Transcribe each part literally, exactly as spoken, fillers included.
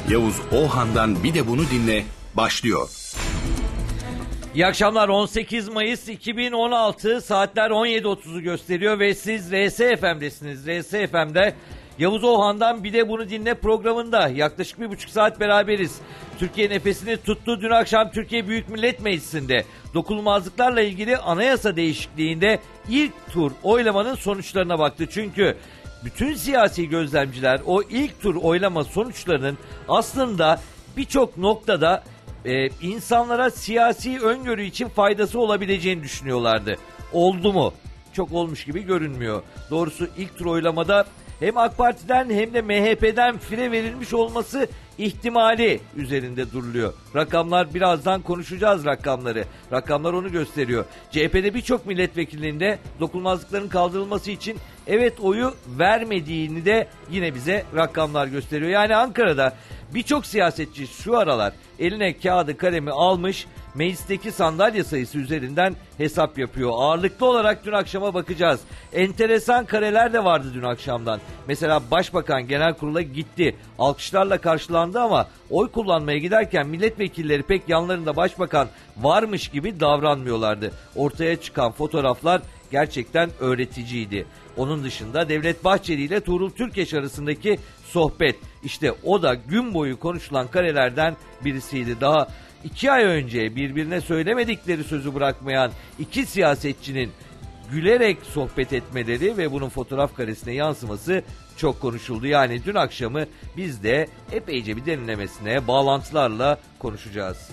Yavuz Oğan'dan Bir de Bunu Dinle başlıyor. İyi akşamlar. on sekiz Mayıs iki bin on altı, saatler on yedi otuzu gösteriyor ve siz R S F M'desiniz. R S F M'de Yavuz Oğan'dan Bir de Bunu Dinle programında yaklaşık bir buçuk saat beraberiz. Türkiye nefesini tuttu. Dün akşam Türkiye Büyük Millet Meclisi'nde dokunulmazlıklarla ilgili anayasa değişikliğinde ilk tur oylamanın sonuçlarına baktı. Çünkü bütün siyasi gözlemciler o ilk tur oylama sonuçlarının aslında birçok noktada e, insanlara siyasi öngörü için faydası olabileceğini düşünüyorlardı. Oldu mu? Çok olmuş gibi görünmüyor. Doğrusu ilk tur oylamada hem AK Parti'den hem de M H P'den fire verilmiş olması ihtimali üzerinde duruluyor. Rakamlar, birazdan konuşacağız rakamları. Rakamlar onu gösteriyor. C H P'de birçok milletvekilliğinde dokunulmazlıkların kaldırılması için evet oyu vermediğini de yine bize rakamlar gösteriyor. Yani Ankara'da birçok siyasetçi şu aralar eline kağıdı kalemi almış, meclisteki sandalye sayısı üzerinden hesap yapıyor. Ağırlıklı olarak dün akşama bakacağız. Enteresan kareler de vardı dün akşamdan. Mesela Başbakan Genel Kurul'a gitti. Alkışlarla karşılandı ama oy kullanmaya giderken milletvekilleri pek yanlarında Başbakan varmış gibi davranmıyorlardı. Ortaya çıkan fotoğraflar gerçekten öğreticiydi. Onun dışında Devlet Bahçeli ile Tuğrul Türkeş arasındaki sohbet, işte o da gün boyu konuşulan karelerden birisiydi. Daha iki ay önce birbirine söylemedikleri sözü bırakmayan iki siyasetçinin gülerek sohbet etmeleri ve bunun fotoğraf karesine yansıması çok konuşuldu. Yani dün akşamı biz de epeyce bir derinlemesine bağlantılarla konuşacağız.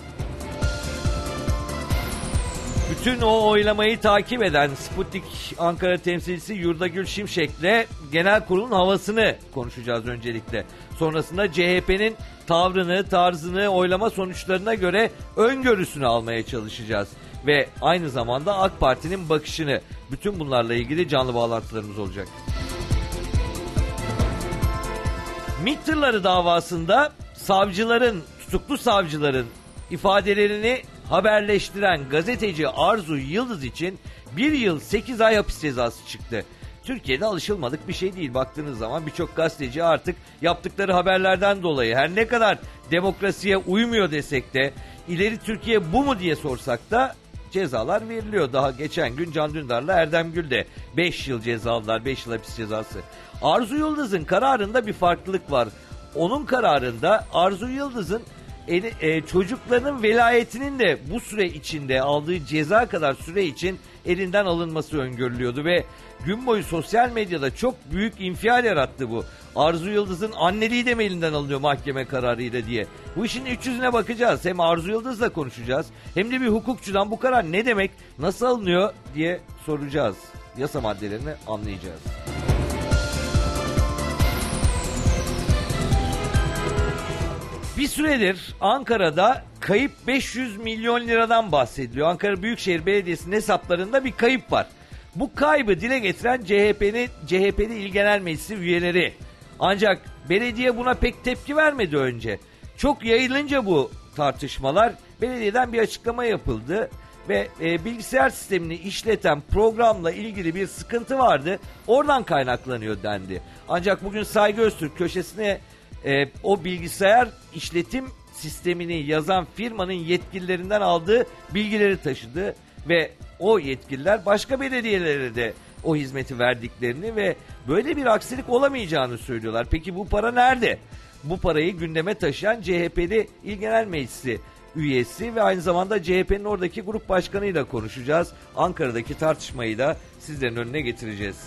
Bütün o oylamayı takip eden Sputnik Ankara temsilcisi Yurdagül Şimşek'le genel kurulun havasını konuşacağız öncelikle. Sonrasında C H P'nin tavrını, tarzını, oylama sonuçlarına göre öngörüsünü almaya çalışacağız. Ve aynı zamanda AK Parti'nin bakışını, bütün bunlarla ilgili canlı bağlantılarımız olacak. MİT tırları davasında savcıların, tutuklu savcıların ifadelerini haberleştiren gazeteci Arzu Yıldız için bir yıl sekiz ay hapis cezası çıktı. Türkiye'de alışılmadık bir şey değil. Baktığınız zaman birçok gazeteci artık yaptıkları haberlerden dolayı her ne kadar demokrasiye uymuyor desek de, ileri Türkiye bu mu diye sorsak da cezalar veriliyor. Daha geçen gün Can Dündar'la Erdem Gül de beş yıl ceza aldılar, beş yıl hapis cezası. Arzu Yıldız'ın kararında bir farklılık var. Onun kararında Arzu Yıldız'ın Eli, e, çocukların velayetinin de bu süre içinde aldığı ceza kadar süre için elinden alınması öngörülüyordu ve gün boyu sosyal medyada çok büyük infial yarattı bu. Arzu Yıldız'ın anneliği de mi elinden alınıyor mahkeme kararıyla diye. Bu işin iç yüzüne bakacağız. Hem Arzu Yıldız'la konuşacağız hem de bir hukukçudan bu karar ne demek, nasıl alınıyor diye soracağız. Yasa maddelerini anlayacağız. Bir süredir Ankara'da kayıp beş yüz milyon liradan bahsediliyor. Ankara Büyükşehir Belediyesi'nin hesaplarında bir kayıp var. Bu kaybı dile getiren C H P'nin C H P'li İl Genel Meclisi üyeleri. Ancak belediye buna pek tepki vermedi önce. Çok yayılınca bu tartışmalar belediyeden bir açıklama yapıldı ve e, bilgisayar sistemini işleten programla ilgili bir sıkıntı vardı. Oradan kaynaklanıyor dendi. Ancak bugün Saygı Öztürk köşesine Ee, o bilgisayar işletim sistemini yazan firmanın yetkililerinden aldığı bilgileri taşıdı ve o yetkililer başka belediyelere de o hizmeti verdiklerini ve böyle bir aksilik olamayacağını söylüyorlar. Peki bu para nerede? Bu parayı gündeme taşıyan C H P'li İl Genel Meclisi üyesi ve aynı zamanda C H P'nin oradaki grup başkanıyla konuşacağız. Ankara'daki tartışmayı da sizlerin önüne getireceğiz.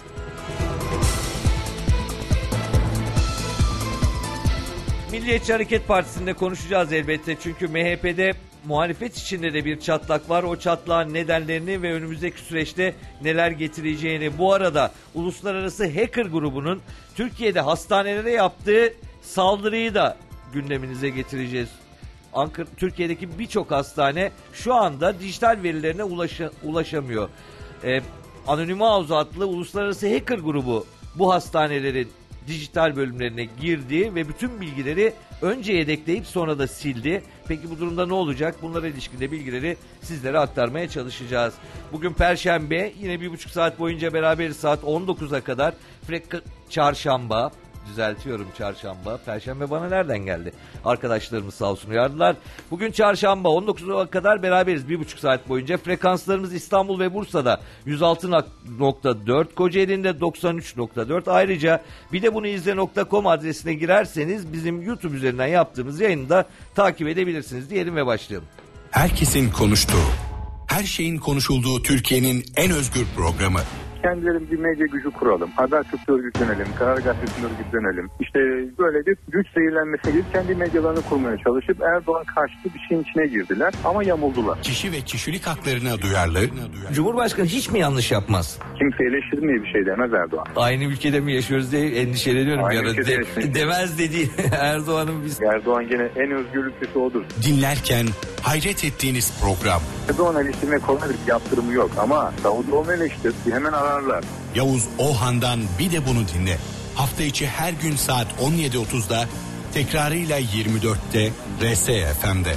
Milliyetçi Hareket Partisi'nde konuşacağız elbette. Çünkü M H P'de muhalefet içinde de bir çatlak var. O çatlağın nedenlerini ve önümüzdeki süreçte neler getireceğini. Bu arada Uluslararası Hacker grubunun Türkiye'de hastanelere yaptığı saldırıyı da gündeminize getireceğiz. Ankara, Türkiye'deki birçok hastane şu anda dijital verilerine ulaşa, ulaşamıyor. Ee, Anonymous House adlı Uluslararası Hacker grubu bu hastanelerin dijital bölümlerine girdi ve bütün bilgileri önce yedekleyip sonra da sildi. Peki bu durumda ne olacak? Bunlara ilişkin de bilgileri sizlere aktarmaya çalışacağız. Bugün Perşembe, yine bir buçuk saat boyunca beraberiz saat on dokuza kadar. Frek Çarşamba, düzeltiyorum, çarşamba. Perşembe bana nereden geldi? Arkadaşlarımız sağ olsun uyardılar. Bugün çarşamba on dokuza kadar beraberiz. Bir buçuk saat boyunca. Frekanslarımız İstanbul ve Bursa'da yüz altı nokta dört, Kocaeli'nde doksan üç nokta dört. Ayrıca bir de bunu izle nokta com adresine girerseniz bizim YouTube üzerinden yaptığımız yayını da takip edebilirsiniz diyelim ve başlayalım. Herkesin konuştuğu, her şeyin konuşulduğu Türkiye'nin en özgür programı. Kendileri bir medya gücü kuralım. Habertürk'te örgütlenelim. Karar Gazetesi'nde örgütlenelim. İşte böyle bir güç zehirlenmesi gibi kendi medyalarını kurmaya çalışıp Erdoğan karşıtı bir şeyin içine girdiler ama yamuldular. Kişi ve kişilik haklarına duyarlı. Cumhurbaşkanı hiç mi yanlış yapmaz? Kimse eleştirmeye bir şey demez Erdoğan. Aynı ülkede mi yaşıyoruz diye endişeleniyorum. Aynı Bir ara. ülkede De, yaşıyoruz. demez dedi Erdoğan'ın biz. Erdoğan gene en özgürlük sesi odur. Dinlerken hayret ettiğiniz program. Erdoğan eleştirme kolaydır, yaptırımı yok ama Davutoğlu'nu eleştir, hemen ararlar. Yavuz Ohan'dan bir de bunu dinle. Hafta içi her gün saat on yedi otuzda, tekrarıyla yirmi dörtte R S F M'de.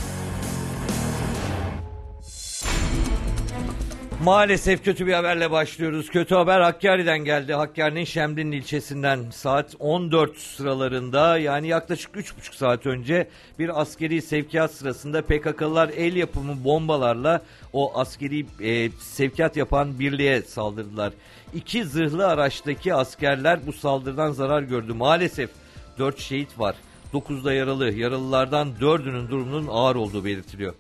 Maalesef kötü bir haberle başlıyoruz. Kötü haber Hakkari'den geldi. Hakkari'nin Şemdinli ilçesinden saat on dört sıralarında, yani yaklaşık üç buçuk saat önce bir askeri sevkiyat sırasında P K K'lılar el yapımı bombalarla o askeri e, sevkiyat yapan birliğe saldırdılar. İki zırhlı araçtaki askerler bu saldırıdan zarar gördü. Maalesef dört şehit var. dokuzda yaralı. Yaralılardan dördünün durumunun ağır olduğu belirtiliyor.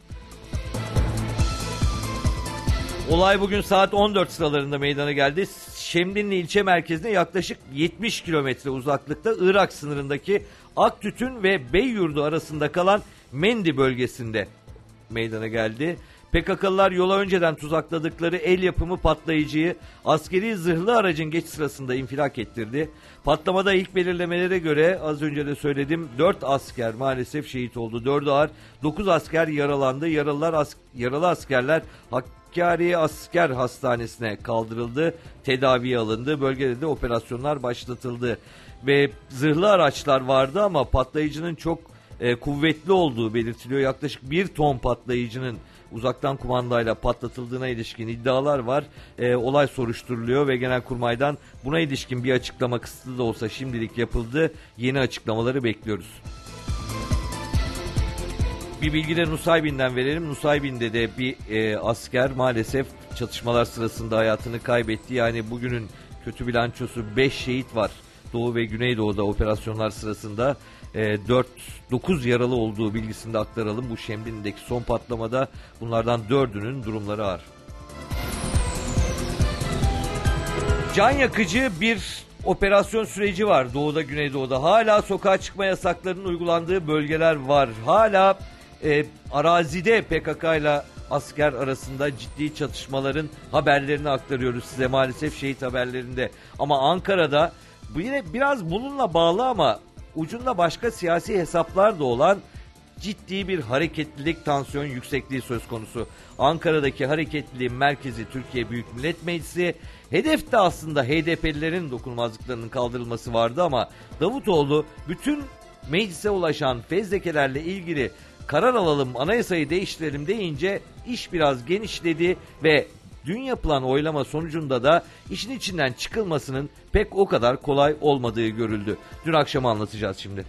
Olay bugün saat on dört sıralarında meydana geldi. Şemdinli ilçe merkezine yaklaşık yetmiş kilometre uzaklıkta Irak sınırındaki Aktütün ve Beyyurdu arasında kalan Mendi bölgesinde meydana geldi. P K K'lılar yola önceden tuzakladıkları el yapımı patlayıcıyı askeri zırhlı aracın geçiş sırasında infilak ettirdi. Patlamada ilk belirlemelere göre az önce de söyledim dört asker maalesef şehit oldu. dördü ağır, dokuz asker yaralandı. Yaralılar as- yaralı askerler Hakkari Asker Hastanesi'ne kaldırıldı, tedaviye alındı. Bölgede de operasyonlar başlatıldı. Ve zırhlı araçlar vardı ama patlayıcının çok e, kuvvetli olduğu belirtiliyor. Yaklaşık bir ton patlayıcının uzaktan kumandayla patlatıldığına ilişkin iddialar var. E, olay soruşturuluyor ve Genelkurmay'dan buna ilişkin bir açıklama kısıtlı da olsa şimdilik yapıldı. Yeni açıklamaları bekliyoruz. Bir bilgi de Nusaybin'den verelim. Nusaybin'de de bir e, asker maalesef çatışmalar sırasında hayatını kaybetti. Yani bugünün kötü bilançosu beş şehit var. Doğu ve Güneydoğu'da operasyonlar sırasında e, dört dokuz yaralı olduğu bilgisini de aktaralım. Bu Şemdinli'deki son patlamada bunlardan dördünün durumları ağır. Can yakıcı bir operasyon süreci var Doğu'da, Güneydoğu'da. Hala sokağa çıkma yasaklarının uygulandığı bölgeler var. Hala e, arazide P K K ile asker arasında ciddi çatışmaların haberlerini aktarıyoruz size maalesef şehit haberlerinde. Ama Ankara'da bu yine biraz bununla bağlı ama ucunda başka siyasi hesaplar da olan ciddi bir hareketlilik, tansiyon yüksekliği söz konusu. Ankara'daki hareketliliğin merkezi Türkiye Büyük Millet Meclisi. Hedefte aslında H D P'lilerin dokunulmazlıklarının kaldırılması vardı ama Davutoğlu bütün meclise ulaşan fezlekelerle ilgili karar alalım, anayasayı değiştirelim deyince iş biraz genişledi ve dün yapılan oylama sonucunda da işin içinden çıkılmasının pek o kadar kolay olmadığı görüldü. Dün akşam anlatacağız şimdi.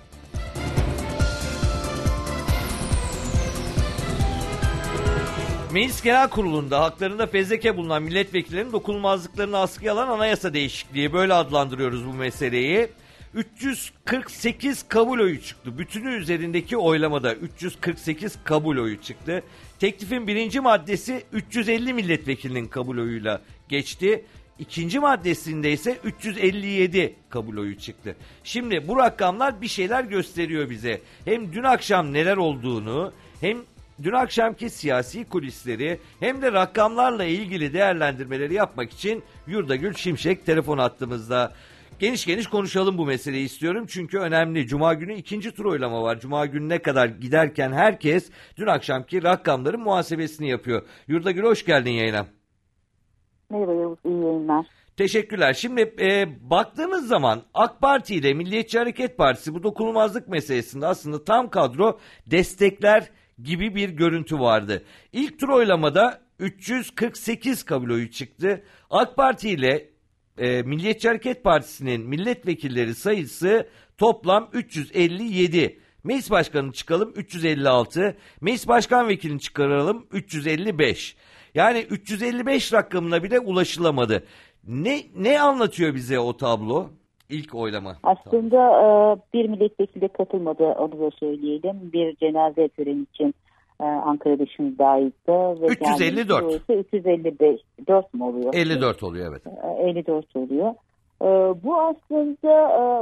Meclis Genel Kurulu'nda haklarında fezleke bulunan milletvekillerinin dokunulmazlıklarını askıya alan anayasa değişikliği, böyle adlandırıyoruz bu meseleyi. üç yüz kırk sekiz kabul oyu çıktı. Bütünü üzerindeki oylamada üç yüz kırk sekiz kabul oyu çıktı. Teklifin birinci maddesi üç yüz elli milletvekilinin kabul oyuyla geçti. İkinci maddesinde ise üç yüz elli yedi kabul oyu çıktı. Şimdi bu rakamlar bir şeyler gösteriyor bize. Hem dün akşam neler olduğunu, hem dün akşamki siyasi kulisleri, hem de rakamlarla ilgili değerlendirmeleri yapmak için Yurdagül Şimşek telefon attığımızda. Geniş geniş konuşalım bu meseleyi istiyorum çünkü önemli. Cuma günü ikinci tur oylama var. Cuma gününe kadar giderken herkes dün akşamki rakamların muhasebesini yapıyor. Yurdagül hoş geldin yayına. Merhaba Yavuz, iyi yayınlar. Teşekkürler. Şimdi e, baktığımız zaman AK Parti ile Milliyetçi Hareket Partisi bu dokunulmazlık meselesinde aslında tam kadro destekler gibi bir görüntü vardı. İlk tur oylamada üç yüz kırk sekiz kabul oyu çıktı. AK Parti ile e, Milliyetçi Hareket Partisi'nin milletvekilleri sayısı Toplam üç yüz elli yedi. Meclis başkanını çıkalım üç yüz elli altı. Meclis başkan vekilini çıkaralım üç yüz elli beş. Yani üç yüz elli beş rakamına bile ulaşılamadı. Ne ne anlatıyor bize o tablo? İlk oylama. Aslında e, bir milletvekili de katılmadı, onu da söyleyelim. Bir cenaze töreni için e, Ankara dışındaydı. Ve üç yüz elli dört. üç yüz elli beş. dört mü oluyor? elli dört oluyor, evet. E, elli dört oluyor. E, bu aslında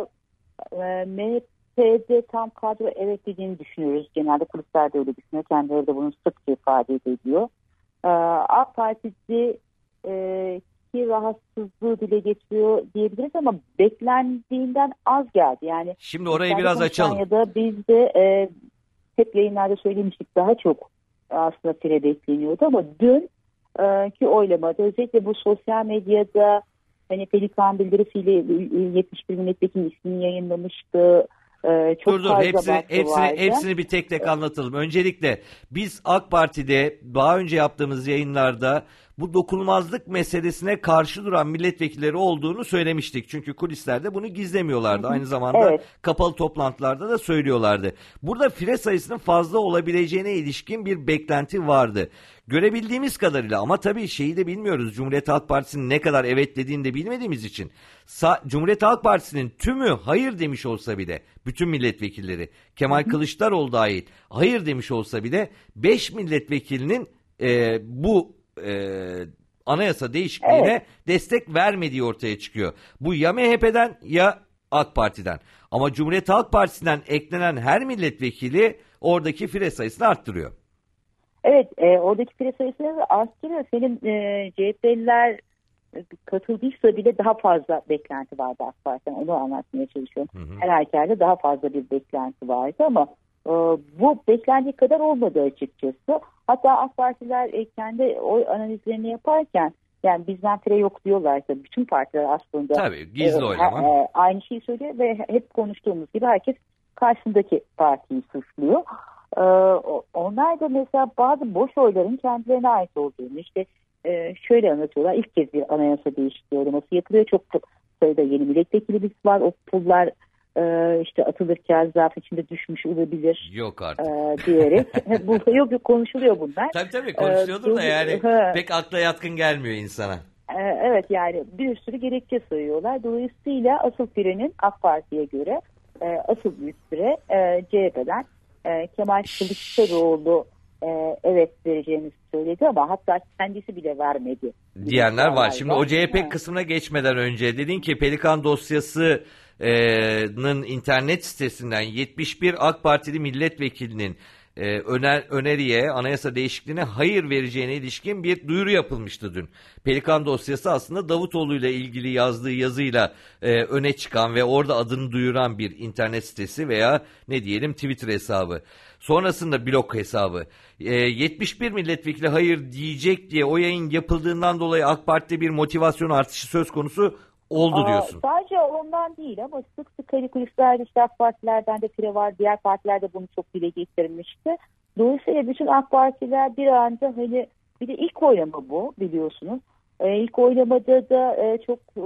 e, e, M H P'de tam kadro evet dediğini düşünüyoruz. Genelde kulislerde öyle düşünüyor. Kendileri de bunu sıkça ifade ediyor. E, AK Parti'de e, ki rahatsızlığı dile getiriyor diyebiliriz ama beklendiğinden az geldi. Yani şimdi orayı biraz açalım. Ya da biz de e, hep yayınlarda söylemiştik, daha çok aslında fire bekleniyordu ama dün e, ki oylamada özellikle bu sosyal medyada hani Pelikan bildirisiyle yetmiş bir milletvekili ismini yayınlamıştı. Ee, çok dur dur hepsini, hepsini, hepsini bir tek tek anlatalım. Öncelikle biz AK Parti'de daha önce yaptığımız yayınlarda bu dokunulmazlık meselesine karşı duran milletvekilleri olduğunu söylemiştik. Çünkü kulislerde bunu gizlemiyorlardı. Aynı zamanda evet, kapalı toplantılarda da söylüyorlardı. Burada fire sayısının fazla olabileceğine ilişkin bir beklenti vardı. Görebildiğimiz kadarıyla, ama tabii şeyi de bilmiyoruz. Cumhuriyet Halk Partisi'nin ne kadar evet dediğini de bilmediğimiz için. Sa- Cumhuriyet Halk Partisi'nin tümü hayır demiş olsa bile, bütün milletvekilleri, Kemal Kılıçdaroğlu dahil hayır demiş olsa bile beş milletvekilinin e, bu e, anayasa değişikliğine evet, destek vermediği ortaya çıkıyor. Bu ya M H P'den ya AK Parti'den. Ama Cumhuriyet Halk Partisi'nden eklenen her milletvekili oradaki fire sayısını arttırıyor. Evet, e, oradaki fire sayısını arttırıyor. Senin e, C H P'liler katıldıysa bile daha fazla beklenti vardı AK Parti'den. Onu anlatmaya çalışıyorum. Hı hı. Her halükarda daha fazla bir beklenti vardı ama e, bu beklendiği kadar olmadı açıkçası. Hatta AK Partiler e, kendi oy analizlerini yaparken, yani bizden fire yok diyorlarsa bütün partiler aslında tabii gizli e, oylama. E, aynı şeyi söylüyor ve hep konuştuğumuz gibi herkes karşısındaki partiyi suçluyor. Ee, onlar da mesela bazı boş oyların kendilerine ait olduğunu, işte e, şöyle anlatıyorlar. İlk kez bir anayasa değişikliği oylaması yapılıyor. Çok sayıda yeni milletvekilimiz var. O pullar e, işte atılırken zarf içinde düşmüş olabilir. Yok artık. E, diyerek. Bu, yok yok konuşuluyor bunlar. Tabii tabii konuşuluyordur ee, da yani he. pek akla yatkın gelmiyor insana. E, evet, yani bir sürü gerekçe sayıyorlar. Dolayısıyla asıl frenin AK Parti'ye göre e, asıl büyük fire e, C H P'den E, Kemal Kılıçdaroğlu e, evet vereceğini söyledi ama hatta kendisi bile vermedi diyenler var. Şimdi o C H P ha. kısmına geçmeden önce dedin ki Pelikan dosyasının internet sitesinden yetmiş bir AK Partili milletvekilinin e, öner, öneriye, anayasa değişikliğine hayır vereceğine ilişkin bir duyuru yapılmıştı dün. Pelikan dosyası aslında Davutoğlu ile ilgili yazdığı yazıyla e, öne çıkan ve orada adını duyuran bir internet sitesi veya ne diyelim Twitter hesabı. Sonrasında blog hesabı. E, yetmiş bir milletvekili hayır diyecek diye o yayın yapıldığından dolayı AK Parti'de bir motivasyon artışı söz konusu oldu diyorsun. Aa, sadece ondan değil ama sık sık hani kulislerde işte AK Partilerden de fire var. Diğer partiler de bunu çok dile getirmişti. Dolayısıyla bütün AK Partiler bir anda hani, bir de ilk oylama bu biliyorsunuz. Ee, ilk oylamada da e, çok e,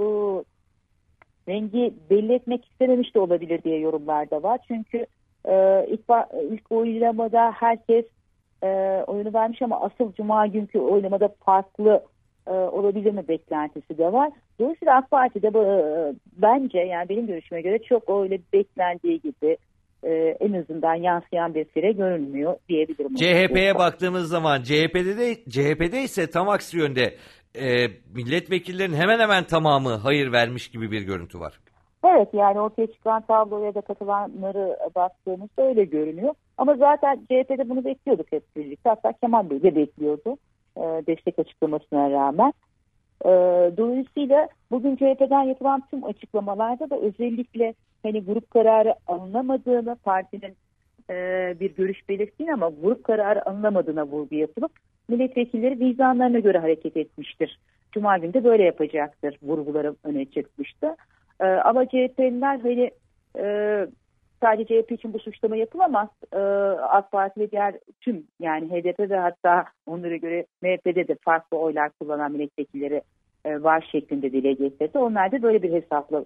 rengi belli etmek istememiş de olabilir diye yorumlar da var. Çünkü e, ilk, ilk oylamada herkes e, oyunu vermiş ama asıl Cuma günkü oylamada farklı e, olabilir mi beklentisi de var. Dolayısıyla AK Parti'de e, bence, yani benim görüşüme göre çok öyle beklendiği gibi e, en azından yansıyan bir fire görünmüyor diyebilirim. C H P'ye baktığımız zaman C H P'de de C H P'de ise tam aksi yönde e, milletvekillerinin hemen hemen tamamı hayır vermiş gibi bir görüntü var. Evet, yani ortaya çıkan tabloya da katılanları baktığımızda öyle görünüyor. Ama zaten C H P'de bunu bekliyorduk hep birlikte. Hatta Kemal Bey de bekliyordu e, destek açıklamasına rağmen. E, dolayısıyla bugün C H P'den yapılan tüm açıklamalarda da özellikle hani grup kararı alınamadığını, partinin e, bir görüş belirttiğini ama grup kararı alınamadığına vurgu yapılıp milletvekilleri vicdanlarına göre hareket etmiştir. Cuma günü de böyle yapacaktır vurguları öne çıkmıştı. Ee, ama C H P'liler hani e, sadece C H P için bu suçlama yapılamaz. Ee, AK Parti ve diğer tüm, yani H D P ve hatta onlara göre M H P'de de farklı oylar kullanan milletvekilleri e, var şeklinde dile getirdi. Onlar da böyle bir hesapla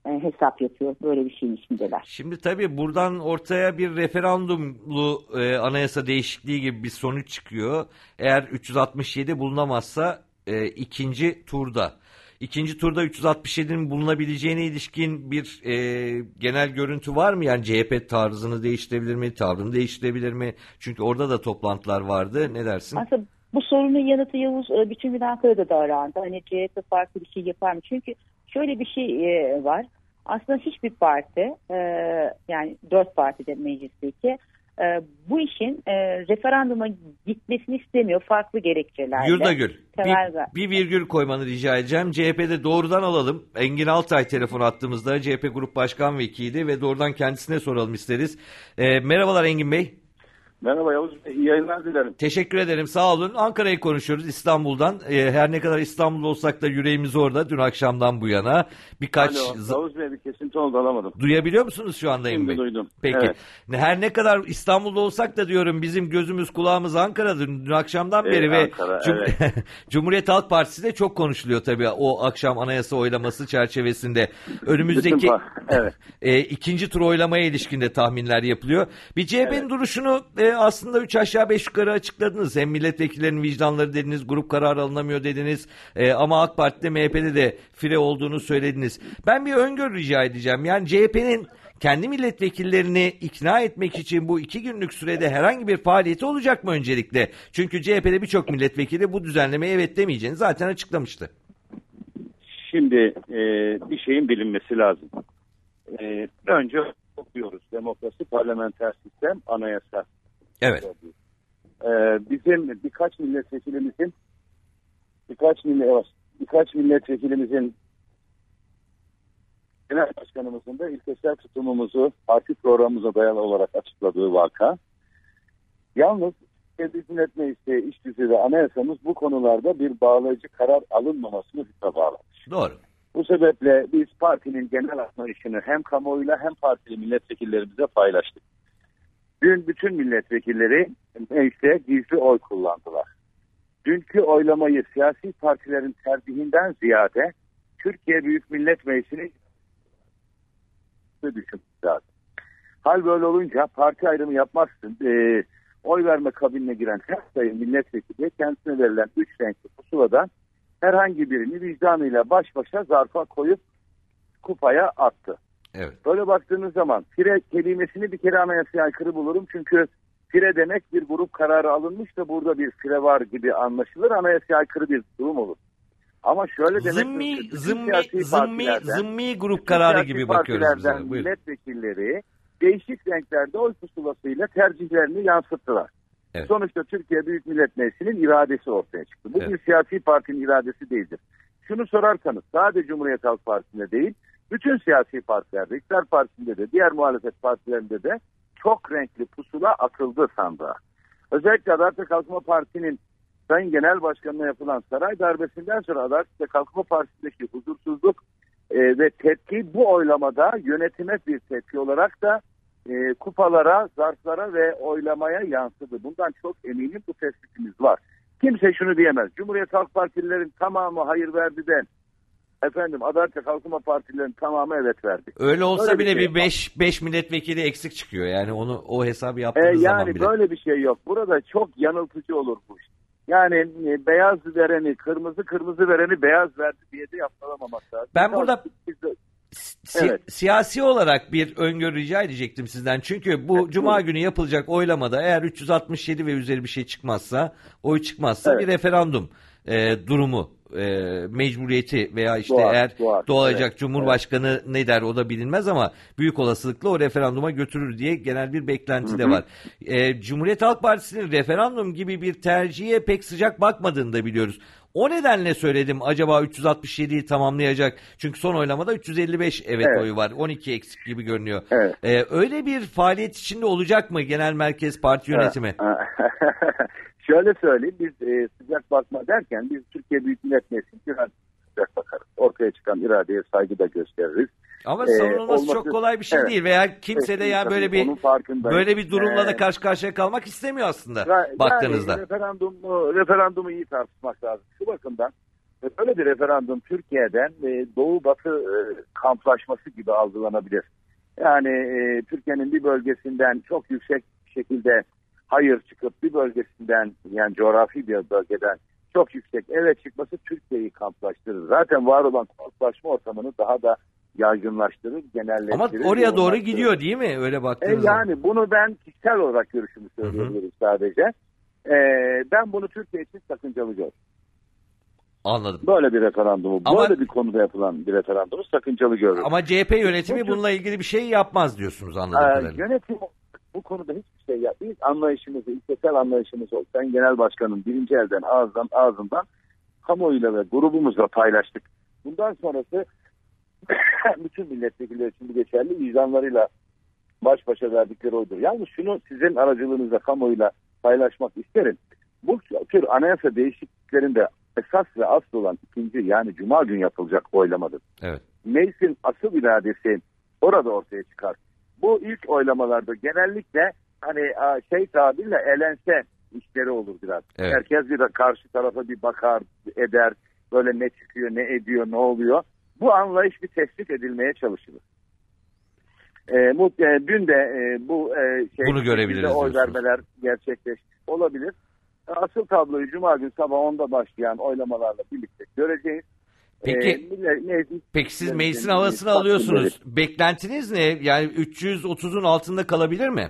hesap yapıyor. Böyle bir şeyin içindeler. Şimdi tabii buradan ortaya bir referandumlu e, anayasa değişikliği gibi bir sonuç çıkıyor. Eğer üç yüz altmış yedi bulunamazsa e, ikinci turda. İkinci turda üç yüz altmış yedinin bulunabileceğine ilişkin bir e, genel görüntü var mı? Yani C H P tarzını değiştirebilir mi? Tavrını değiştirebilir mi? Çünkü orada da toplantılar vardı. Ne dersin? Aslında bu sorunun yanıtı Yavuz bütün gün Ankara'da da arandı. Hani C H P farklı bir şey yapar mı? Çünkü şöyle bir şey e, var. Aslında hiçbir parti e, yani dört parti de meclisteki e, bu işin e, referanduma gitmesini istemiyor farklı gerekçelerle. Yurdagül bir, bir virgül koymanı rica edeceğim. C H P'de doğrudan alalım. Engin Altay telefon attığımızda C H P Grup Başkan Vekili ve doğrudan kendisine soralım isteriz. E, merhabalar Engin Bey. Merhaba Yavuz Bey, iyi yayınlar dilerim. Teşekkür ederim, sağ olun. Ankara'yı konuşuyoruz İstanbul'dan. Ee, her ne kadar İstanbul'da olsak da yüreğimiz orada dün akşamdan bu yana. Birkaç... Alo, Yavuz Bey bir kesinti oldu, alamadım. Duyabiliyor musunuz şu anda Engin Bey? Şimdi duydum. Peki. Evet. Her ne kadar İstanbul'da olsak da diyorum bizim gözümüz kulağımız Ankara'da dün akşamdan beri evet, ve Ankara, Cum- evet. Cumhuriyet Halk Partisi de çok konuşuluyor tabii o akşam anayasa oylaması çerçevesinde. Önümüzdeki evet. e, ikinci tur oylamaya ilişkin de tahminler yapılıyor. Bir C H P'nin evet. duruşunu e, aslında üç aşağı beş yukarı açıkladınız. Hem milletvekillerinin vicdanları dediniz, grup kararı alınamıyor dediniz. E, ama AK Parti'de M H P'de de fire olduğunu söylediniz. Ben bir öngörü rica edeceğim. Yani C H P'nin kendi milletvekillerini ikna etmek için bu iki günlük sürede herhangi bir faaliyeti olacak mı öncelikle? Çünkü C H P'de birçok milletvekili bu düzenlemeye evet demeyeceğini zaten açıklamıştı. Şimdi e, bir şeyin bilinmesi lazım. E, önce okuyoruz. Demokrasi, parlamenter sistem, anayasa. Evet. Ee, bizim birkaç milletvekilimizin birkaç millet birkaç milletvekilimizin genel başkanımızın da ilkesel tutumumuzu parti programımıza dayalı olarak açıkladığı vaka. Yalnız Devlet Meclisi iş düzeyinde ve anayasamız bu konularda bir bağlayıcı karar alınmamasını hükme bağlamış. Doğru. Bu sebeple biz partinin genel anlayışını hem kamuoyuyla hem partili milletvekillerimize paylaştık. Dün bütün milletvekilleri mecliste gizli oy kullandılar. Dünkü oylamayı siyasi partilerin tercihinden ziyade Türkiye Büyük Millet Meclisi'nin düşünmesi. Hal böyle olunca parti ayrımı yapmaksızın e, oy verme kabinine giren her sayın milletvekili kendisine verilen üç renkli pusuladan herhangi birini vicdanıyla baş başa zarfa koyup kupaya attı. Evet. Böyle baktığınız zaman fire kelimesini bir kere anayasaya aykırı bulurum. Çünkü fire demek bir grup kararı alınmış da burada bir fire var gibi anlaşılır. Anayasaya aykırı bir durum olur. Ama şöyle demek zımmi, zımmi, zımmi, zımmi grup kararı gibi bakıyoruz bize. Milletvekilleri değişik renklerde oy pusulasıyla tercihlerini yansıttılar. Evet. Sonuçta Türkiye Büyük Millet Meclisi'nin iradesi ortaya çıktı. Bu evet. bir siyasi partinin iradesi değildir. Şunu sorarsanız sadece Cumhuriyet Halk Partisi'nde değil, bütün siyasi partilerde, İktidar Partisi'nde de, diğer muhalefet partilerinde de çok renkli pusula atıldı sandığa. Özellikle Adalet ve Kalkınma Partisi'nin Sayın Genel Başkanı'na yapılan saray darbesinden sonra Adalet ve Kalkınma Partisi'ndeki huzursuzluk e, ve tepki bu oylamada yönetime bir tepki olarak da e, kupalara, zarflara ve oylamaya yansıdı. Bundan çok eminim, bu tespitimiz var. Kimse şunu diyemez. Cumhuriyet Halk Partililerin tamamı hayır verdi de efendim Adalet ve Kalkınma Partilerinin tamamı evet verdi. Öyle olsa böyle bile bir beş şey beş milletvekili eksik çıkıyor. Yani onu o hesabı yaptığınız ee, yani zaman bile. Yani böyle bir şey yok. Burada çok yanıltıcı olur bu iş. Yani e, beyaz vereni kırmızı, kırmızı vereni beyaz verdi diye de yapılamamak lazım. Ben burada de... si- evet. siyasi olarak bir öngörü rica edecektim sizden. Çünkü bu evet, Cuma günü yapılacak oylamada eğer üç yüz altmış yedi ve üzeri bir şey çıkmazsa, oy çıkmazsa evet. bir referandum e, durumu e, mecburiyeti veya işte doğar, eğer doğar. doğacak evet, Cumhurbaşkanı evet. ne der o da bilinmez ama büyük olasılıkla o referanduma götürür diye genel bir beklenti hı hı. de var. E, Cumhuriyet Halk Partisi'nin referandum gibi bir tercihe pek sıcak bakmadığını da biliyoruz. O nedenle söyledim acaba üç yüz altmış yediyi tamamlayacak. Çünkü son oylamada üç yüz elli beş evet, evet. oyu var. on iki eksik gibi görünüyor. Evet. Ee, öyle bir faaliyet içinde olacak mı genel merkez parti yönetimi? Şöyle söyleyeyim, biz e, sıcak bakma derken biz Türkiye Büyük Millet Meclisi'ne sıcak bakarız. Ortaya çıkan iradeye saygı da gösteririz. Ama savunulması ee, çok kolay bir şey evet. değil veya kimse evet, de yani böyle bir böyle bir durumla ee, da karşı karşıya kalmak istemiyor aslında yani, baktığınızda. Yani referandumu, referandumu iyi tartışmak lazım. Şu bakımdan Böyle bir referandum Türkiye'den e, Doğu Batı e, kamplaşması gibi algılanabilir. Yani e, Türkiye'nin bir bölgesinden çok yüksek bir şekilde hayır çıkıp bir bölgesinden, yani coğrafi bir bölgeden çok yüksek evet çıkması Türkiye'yi kamplaştırır. Zaten var olan kamplaşma ortamını daha da yaygınlaştırır, genelleştirir. Ama oraya doğru gidiyor değil mi? Öyle baktığınız e, Yani bunu ben kişisel olarak görüşümü söylüyorum sadece. E, ben bunu Türkiye için sakıncalı görüyorum. Anladım. Böyle bir referandumu, ama, böyle bir konuda yapılan bir referandumu sakıncalı görüyorum. Ama C H P yönetimi Çünkü, bununla ilgili bir şey yapmaz diyorsunuz anladığım e, kadarıyla. Yönetim bu konuda hiçbir şey yapmıyor. Biz anlayışımızı, ilkesel anlayışımızı Sayın Genel Başkan'ın birinci elden ağzından ağzından kamuoyuyla ve grubumuzla paylaştık. Bundan sonrası bütün milletvekilleri için geçerli vicdanlarıyla baş başa verdikleri oydur. Yalnız şunu sizin aracılığınızla kamuoyuyla paylaşmak isterim. Bu tür anayasa değişikliklerinde esas ve asıl olan ikinci, yani Cuma günü yapılacak oylamadır. Evet. Meclisin asıl iradesi orada ortaya çıkar. Bu ilk oylamalarda genellikle hani şey tabirle elense işleri olur biraz. Evet. Herkes bir de karşı tarafa bir bakar, eder. Böyle ne çıkıyor, ne ediyor, ne oluyor. Bu anlayış bir tespit edilmeye çalışılır. E, bu, e, dün de e, bu e, şey, bunu görebiliriz. Oy vermeler gerçekleşti. Olabilir. Asıl tabloyu Cuma günü sabah onda başlayan oylamalarla birlikte göreceğiz. Peki, ee, millet, meclis, peki siz meclisin havasını alıyorsunuz. Beklentiniz ne? Yani üç yüz otuzun altında kalabilir mi?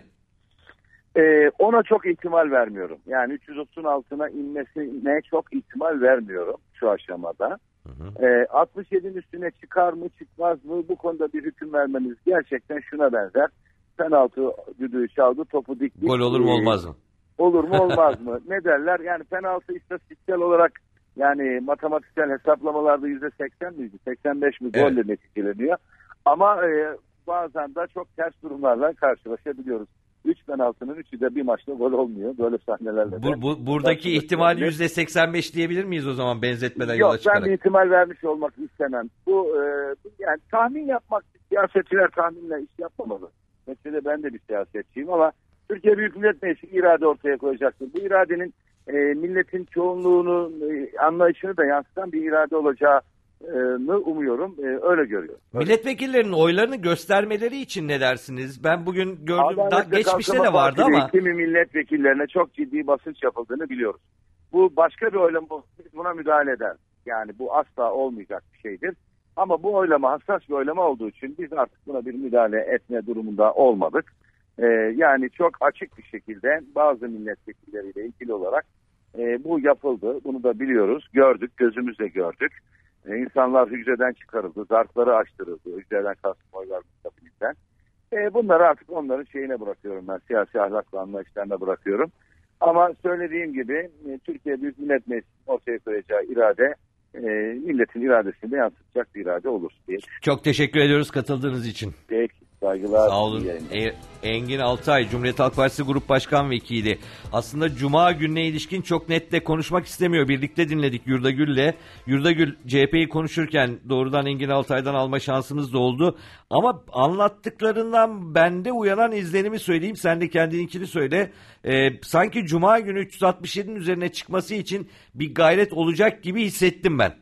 Ee, ona çok ihtimal vermiyorum. Yani üç yüz otuzun altına inmesine çok ihtimal vermiyorum şu aşamada. Hı hı. Ee, altmış yedinin üstüne çıkar mı çıkmaz mı, bu konuda bir hüküm vermeniz gerçekten şuna benzer. Penaltı düdüğü çaldı, topu dikti. Gol olur mu olmaz mı? Olur mu olmaz mı? Ne derler? Yani penaltı istatistiksel olarak, yani matematiksel hesaplamalarda yüzde seksen miydi? seksen beş mi golle evet. neticeleniyor. Ama e, bazen de çok ters durumlarla karşılaşabiliyoruz. üç penaltının üçü de bir maçta gol olmuyor. Böyle sahnelerle. Bu, bu, buradaki ihtimal yüzde seksen beş diyebilir miyiz o zaman, benzetmeden Yok, yola çıkarak? Yok, ben bir ihtimal vermiş olmak istemem. Bu e, yani tahmin yapmak, siyasetçiler tahminle iş yapmamalı. Mesela ben de bir siyasetçiyim ama Türkiye Büyük Millet Meclisi irade ortaya koyacaktır. Bu iradenin e, milletin çoğunluğunu, e, anlayışını da yansıtan bir irade olacağını umuyorum. E, öyle görüyorum. Milletvekillerinin oylarını göstermeleri için ne dersiniz? Ben bugün gördüm, daha geçmişte de vardı ama. Kimi milletvekillerine çok ciddi basınç yapıldığını biliyoruz. Bu başka bir oylama, biz buna müdahale eder. Yani bu asla olmayacak bir şeydir. Ama bu oylama hassas bir oylama olduğu için biz artık buna bir müdahale etme durumunda olmadık. Ee, yani çok açık bir şekilde bazı milletvekilleriyle ilgili olarak e, bu yapıldı. Bunu da biliyoruz, gördük, gözümüzle gördük. Ee, insanlar hücreden çıkarıldı, zarfları açtırıldı, hücreden kastım oylar mustabilinden. Ee, bunları artık onların şeyine bırakıyorum ben, siyasi ahlak ve anlayışlarına bırakıyorum. Ama söylediğim gibi e, Türkiye Büyük Millet Meclisi'nin ortaya koyacağı irade e, milletin iradesini de yansıtacak bir irade olur diye. Çok teşekkür ediyoruz katıldığınız için. Peki. Saygılar. Sağ olun. E, Engin Altay, Cumhuriyet Halk Partisi Grup Başkan Vekili. Aslında Cuma gününe ilişkin çok net de konuşmak istemiyor. Birlikte dinledik Yurdagül'le. Yurdagül C H P'yi konuşurken doğrudan Engin Altay'dan alma şansımız da oldu. Ama anlattıklarından bende uyanan izlenimi söyleyeyim. Sen de kendininkini söyle. Ee, sanki Cuma günü üç yüz altmış yedinin üzerine çıkması için bir gayret olacak gibi hissettim ben.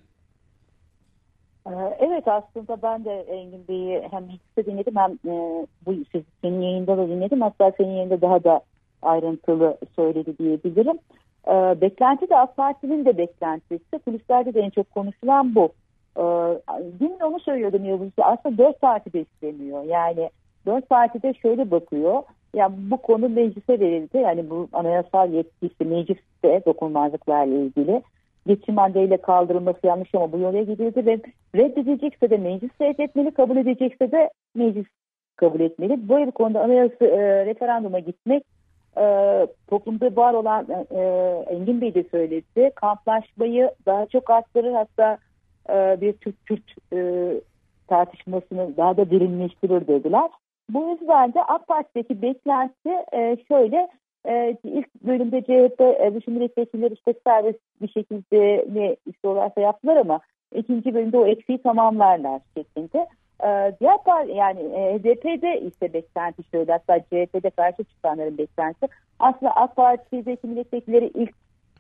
Evet, aslında ben de Engin Bey'i hem ikisi dinledim hem e, bu senin yayında da dinledim. Hatta senin yayında daha da ayrıntılı söyledi diyebilirim. E, beklenti de A K Parti'nin de beklentisi. Kulislerde de en çok konuşulan bu. E, Demin onu söylüyordum Yavuz. Aslında dört parti de istemiyor. Yani dört parti de şöyle bakıyor. Yani bu konu meclise verildi. Yani bu anayasal yetkisi mecliste dokunulmazlıklarla ilgili. Geçim maddeyle kaldırılması yanlış ama bu yola gidildi ve reddedecekse de meclis reddetmeli, kabul edecekse de meclis kabul etmeli. Böyle bir konuda anayasa e, referanduma gitmek e, toplumda var olan e, Engin Bey de söyledi. Kamplaşmayı daha çok arttırır, hatta e, bir Türk-Kürt e, tartışmasını daha da derinleştirir dediler. Bu yüzden de A K Parti'deki beklenti e, şöyle. Ee, ilk bölümde C H P e, bütün milletvekilleri işte serbest bir şekilde ne istiyorlarsa yaptılar ama ikinci bölümde o eksiği tamamlarlar şeklinde. Ee, diğer par yani e, H D P'de ise beklenti şöyle, hatta C H P'de karşı çıkanların beklentisi aslında A K Parti'deki milletvekilleri ilk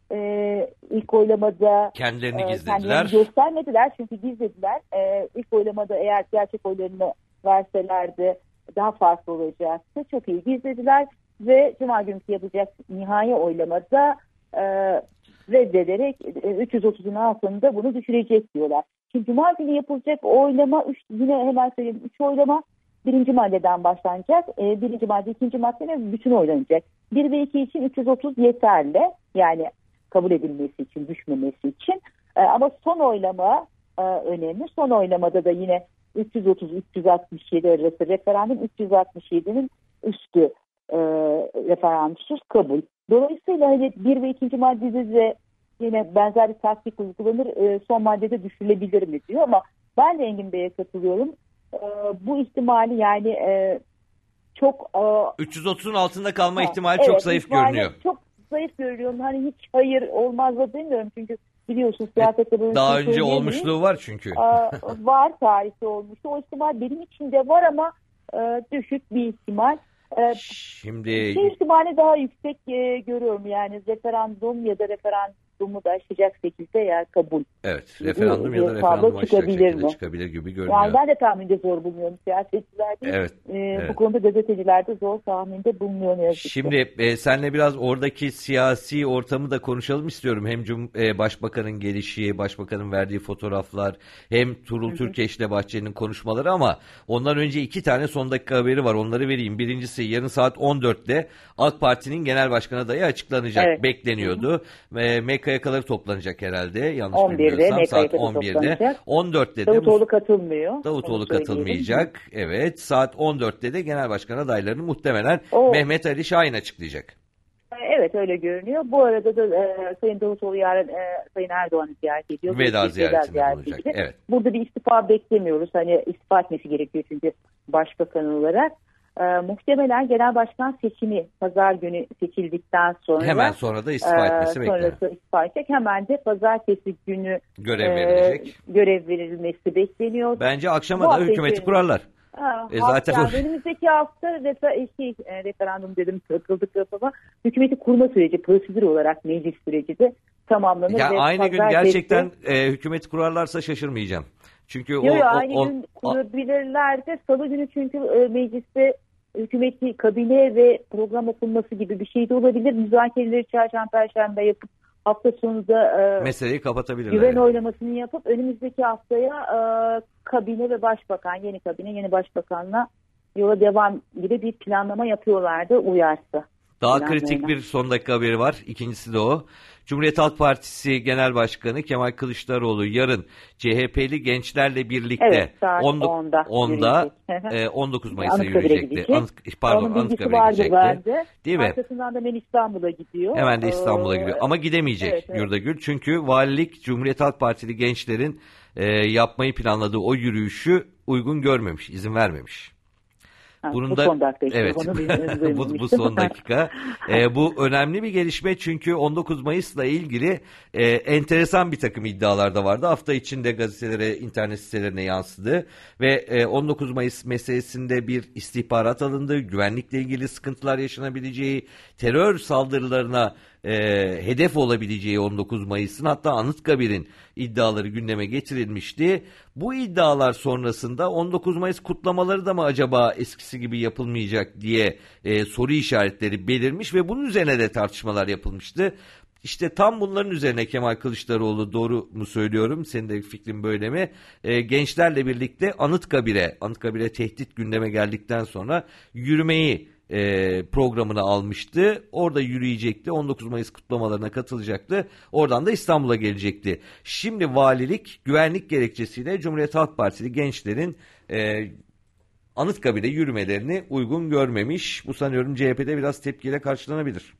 e, ilk oylamada kendilerini e, gizlediler. Kendilerini göstermediler çünkü gizlediler. E, ilk oylamada eğer gerçek oylarını verselerdi daha farklı olacaktı. Çok iyi gizlediler ve Cuma günkü yapacak nihai oylamada e, reddederek e, üç yüz otuzun altında bunu düşürecek diyorlar. Şimdi Cuma günü yapılacak oylama, üç, yine hemen söyleyeyim, üç oylama birinci maddeden başlanacak. E, birinci madde, ikinci madde ve bütün oylanacak. bir ve iki için üç yüz otuz yeterli. Yani kabul edilmesi için, düşmemesi için. E, ama son oylama e, önemli. Son oylamada da yine üç yüz otuz üç yüz altmış yedi arası referandum, üç yüz altmış yedinin üstü e, referandumsuz kabul. Dolayısıyla hani bir ve ikinci maddede de yine benzer bir taktik uygulanır. E, son maddede düşürülebilir mi diyor ama ben de Engin Bey'e katılıyorum. E, bu ihtimali yani e, çok... E, üç yüz otuzun altında kalma ha, ihtimali evet, çok zayıf görünüyor. Çok zayıf görüyorum. Hani hiç hayır olmaz da demiyorum çünkü biliyorsunuz siyasette böyle Daha şey önce olmuşluğu var çünkü. E, var, tarihte olmuştu. O ihtimal benim için de var ama e, düşük bir ihtimal. E, Şimdi şey ihtimali daha yüksek e, görüyorum yani referandum ya da referandumu da aşacak şekilde ya kabul. Evet, referandum ya da referandum aşacak şekilde çıkabilir gibi görünüyor. Yani ben de tahminde zor bulmuyorum siyasetçiler değil. Evet, e, evet. Bu konuda gazeteciler de zor tahminde bulunuyor ne yazık ki. Şimdi e, senle biraz oradaki siyasi ortamı da konuşalım istiyorum. Hem Cum e, Başbakanın gelişi, Başbakanın verdiği fotoğraflar, hem Tuğrul Türkeş ile Bahçeli'nin konuşmaları ama ondan önce iki tane son dakika haberi var. Onları vereyim. Birincisi yarın saat on dörtte AK Parti'nin genel başkan adayı açıklanacak. Evet. Bekleniyordu. E, M K yakaları toplanacak herhalde. Yanlış bilmiyorsam saat on birde. on dörtte de Davutoğlu katılmıyor. Davutoğlu katılmayacak. Evet. Saat on dörtte de genel başkan adaylarını muhtemelen o, Mehmet Ali Şahin açıklayacak. Evet öyle görünüyor. Bu arada da e, Sayın Davutoğlu yarın e, Sayın Erdoğan'ı ziyaret ediyor. Veda ziyaretinde bulunacak. Evet. Burada bir istifa beklemiyoruz. Hani istifa etmesi gerekiyor çünkü başbakan olarak. E, muhtemelen genel başkan seçimi pazar günü seçildikten sonra hemen sonra da istifa etmesi e, bekleniyor. Sonrası istifa edecek. Hemen de pazartesi günü görev e, verilecek. Görev verilmesi bekleniyor. Bence akşama da hükümeti günü kurarlar. Ha, e zaten yani önümüzdeki hafta refer, şey, e, referandum dedim takıldık ama hükümeti kurma süreci prosedür olarak meclis süreci de tamamlanır. Ya ve aynı gün gerçekten de, e, hükümeti kurarlarsa şaşırmayacağım. Çünkü yok, o, o aynı o, gün kurabilirler de salı günü çünkü e, mecliste hükümeti kabine ve program okunması gibi bir şey de olabilir. Müzakereleri çarşamba perşembe yapıp hafta sonunda e, meseleyi kapatabilirler. Güven yani. oylamasını yapıp önümüzdeki haftaya e, kabine ve başbakan, yeni kabine, yeni başbakanla yola devam gibi bir planlama yapıyorlardı uyarsa. Daha kritik bir son dakika haberi var. İkincisi de o. Cumhuriyet Halk Partisi Genel Başkanı Kemal Kılıçdaroğlu yarın C H P'li gençlerle birlikte evet, saat onda, onda e, on dokuz Mayıs'a yürüyecekti. Anıt, pardon Anıtkabir'e gidecekti. Değil mi? Arkasından da hemen İstanbul'a gidiyor. Hemen de İstanbul'a gidiyor. Ama gidemeyecek evet, evet. Yurdagül. Çünkü valilik Cumhuriyet Halk Partili gençlerin e, yapmayı planladığı o yürüyüşü uygun görmemiş, izin vermemiş. Bunun bu da son dakika işte, evet bu, bu son dakika e, bu önemli bir gelişme çünkü on dokuz Mayıs'la ilgili e, enteresan bir takım iddialar da vardı. Hafta içinde gazetelere, internet sitelerine yansıdı ve e, on dokuz Mayıs meselesinde bir istihbarat alındı. Güvenlikle ilgili sıkıntılar yaşanabileceği, terör saldırılarına e, hedef olabileceği on dokuz Mayıs'ın hatta Anıtkabir'in iddiaları gündeme getirilmişti. Bu iddialar sonrasında on dokuz Mayıs kutlamaları da mı acaba eskisi gibi yapılmayacak diye e, soru işaretleri belirmiş ve bunun üzerine de tartışmalar yapılmıştı. İşte tam bunların üzerine Kemal Kılıçdaroğlu, doğru mu söylüyorum, senin de fikrin böyle mi? E, gençlerle birlikte Anıtkabir'e, Anıtkabir'e tehdit gündeme geldikten sonra yürümeyi e, programına almıştı. Orada yürüyecekti. on dokuz Mayıs kutlamalarına katılacaktı. Oradan da İstanbul'a gelecekti. Şimdi valilik güvenlik gerekçesiyle Cumhuriyet Halk Partili gençlerin e, Anıtkabir'e yürümelerini uygun görmemiş. Bu sanıyorum C H P'de biraz tepkiyle karşılanabilir.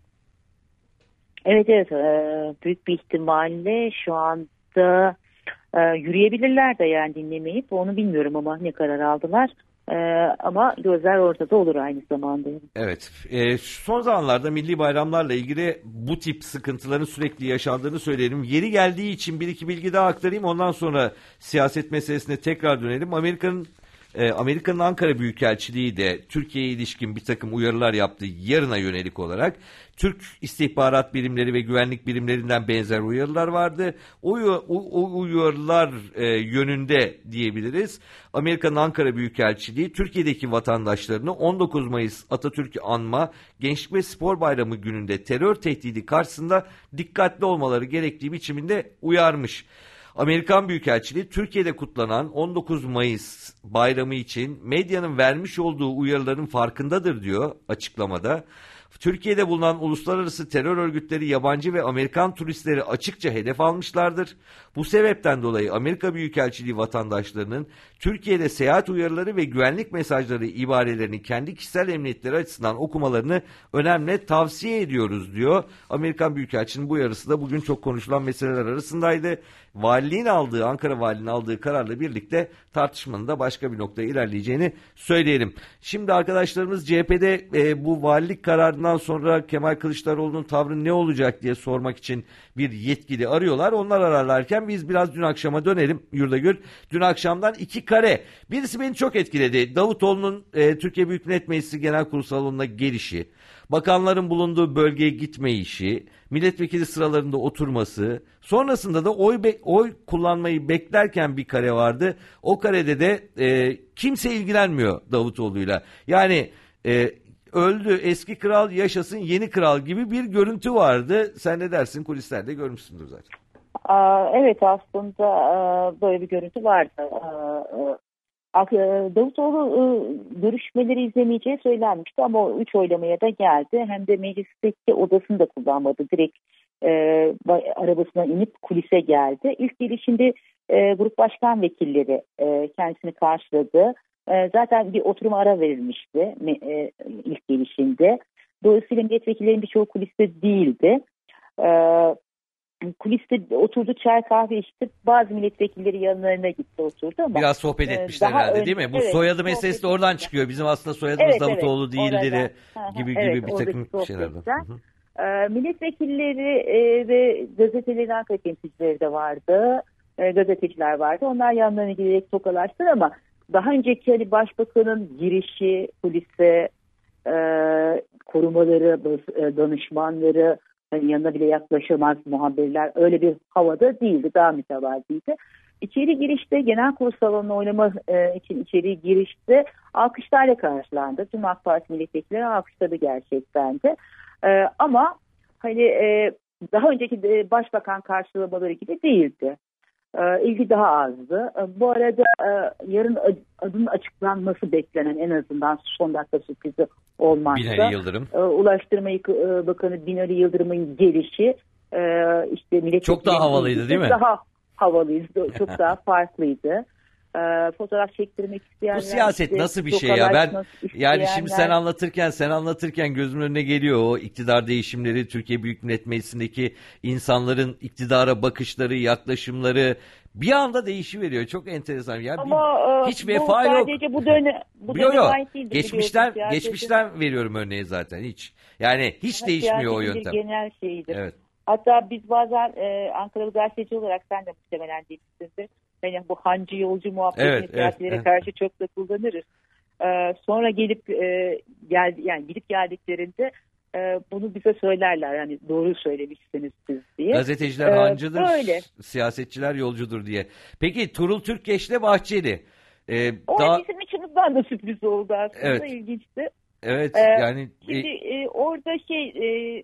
Evet evet büyük bir ihtimalle şu anda yürüyebilirler de yani dinlemeyip onu bilmiyorum ama ne karar aldılar. Ee, ama gözler ortada olur aynı zamanda. Evet. E, son zamanlarda milli bayramlarla ilgili bu tip sıkıntıların sürekli yaşandığını söyleyelim. Yeri geldiği için bir iki bilgi daha aktarayım. Ondan sonra siyaset meselesine tekrar dönelim. Amerika'nın e, Amerika'nın Ankara Büyükelçiliği de Türkiye'ye ilişkin bir takım uyarılar yaptı yarına yönelik olarak. Türk istihbarat birimleri ve güvenlik birimlerinden benzer uyarılar vardı. O, o, o uyarılar e, yönünde diyebiliriz. Amerika'nın Ankara Büyükelçiliği Türkiye'deki vatandaşlarını on dokuz Mayıs Atatürk'ü anma Gençlik ve Spor Bayramı gününde terör tehdidi karşısında dikkatli olmaları gerektiği biçiminde uyarmış. Amerikan Büyükelçiliği Türkiye'de kutlanan on dokuz Mayıs bayramı için medyanın vermiş olduğu uyarıların farkındadır diyor açıklamada. Türkiye'de bulunan uluslararası terör örgütleri yabancı ve Amerikan turistleri açıkça hedef almışlardır. Bu sebepten dolayı Amerika Büyükelçiliği vatandaşlarının Türkiye'de seyahat uyarıları ve güvenlik mesajları ibarelerini kendi kişisel emniyetleri açısından okumalarını önemli tavsiye ediyoruz diyor. Amerikan Büyükelçiliğinin bu uyarısı da bugün çok konuşulan meseleler arasındaydı. Valiliğin aldığı, Ankara Valiliğinin aldığı kararla birlikte tartışmanın da başka bir noktaya ilerleyeceğini söyleyelim. Şimdi arkadaşlarımız C H P'de e, bu valilik kararından sonra Kemal Kılıçdaroğlu'nun tavrı ne olacak diye sormak için bir yetkili arıyorlar. Onlar ararlarken biz biraz dün akşama dönelim Yurdagül. Dün akşamdan iki kare. Birisi beni çok etkiledi. Davutoğlu'nun e, Türkiye Büyük Millet Meclisi Genel Kurulu salonuna gelişi, bakanların bulunduğu bölgeye gitme işi, milletvekili sıralarında oturması, sonrasında da oy be- oy kullanmayı beklerken bir kare vardı. O karede de e, kimse ilgilenmiyor Davutoğlu'yla. Yani e, öldü eski kral yaşasın yeni kral gibi bir görüntü vardı. Sen ne dersin? Kulislerde görmüşsündür zaten. Aa, evet aslında aa, böyle bir görüntü vardı. Aa, Davutoğlu görüşmeleri izlemeyeceği söylenmişti ama o üç oylamaya da geldi. Hem de meclisteki odasını da kullanmadı. Direkt e, arabasına inip kulise geldi. İlk gelişinde e, grup başkan vekilleri e, kendisini karşıladı. E, zaten bir oturuma ara verilmişti e, ilk gelişinde. Dolayısıyla milletvekillerinin birçoğu kuliste değildi. Evet. Kuliste oturdu, çay kahve içti. Bazı milletvekilleri yanlarına gitti oturdu ama. Biraz sohbet etmişler herhalde ön, değil mi? Bu evet, soyadı meselesi de oradan çıkıyor. Bizim aslında soyadımız evet, Davutoğlu evet, değildir gibi evet, gibi bir takım şeyler var. E, milletvekilleri e, ve gazetelerin Ankara temsilcileri de vardı. E, gazeteciler vardı. Onlar yanlarına giderek tokalaştılar ama daha önceki hani başbakanın girişi kulise, e, korumaları, danışmanları, hani yanına bile yaklaşamaz muhabirler, öyle bir havada değildi, daha mütevazıydı. İçeri girişte genel kurul salonuna oynama e, için içeri girişte alkışlarla karşılandı. Tüm AK Parti milletvekilleri alkışladı gerçekten de. E, ama hani e, daha önceki de başbakan karşılamaları gibi değildi. E, ilgi daha azdı. E, bu arada e, yarın adının açıklanması beklenen, en azından son dakika sürprizi olmazsa, Binali Yıldırım. E, Ulaştırma e, Bakanı Binali Yıldırım'ın gelişi e, işte millet çok daha havalıydı değil mi? Daha havalıydı, çok daha farklıydı. E, fotoğraf çektirmek isteyenler. Bu siyaset işte, nasıl bir şey ya? Ben yani şimdi sen anlatırken sen anlatırken gözümün önüne geliyor o iktidar değişimleri, Türkiye Büyük Millet Meclisi'ndeki insanların iktidara bakışları, yaklaşımları bir anda değişiveriyor. Çok enteresan. Ya ama bir, hiç vefa yok. Sadece bu dönem bu dönem ait değildi. Geçmişten geçmişten veriyorum örneği zaten hiç. Yani hiç ama değişmiyor o yöntem. Genel şeydir. Evet. Hatta biz bazen e, Ankaralı gazeteci olarak, sen de muhtemelen değilsindir. Yani bu hancı yolcu muhabbetini evet, siyasetlere evet, karşı evet. çok da kullanırız. Ee, sonra gelip e, geldi yani gidip geldiklerinde e, bunu bize söylerler. Yani doğru söylemişsiniz siz diye. Gazeteciler ee, hancıdır, öyle. Siyasetçiler yolcudur diye. Peki Tuğrul Türkeş'le Bahçeli. Ee, o daha... bizim açımızdan da sürpriz oldu aslında. Evet. İlginçti. Evet. Ee, yani şimdi e, orada şey e,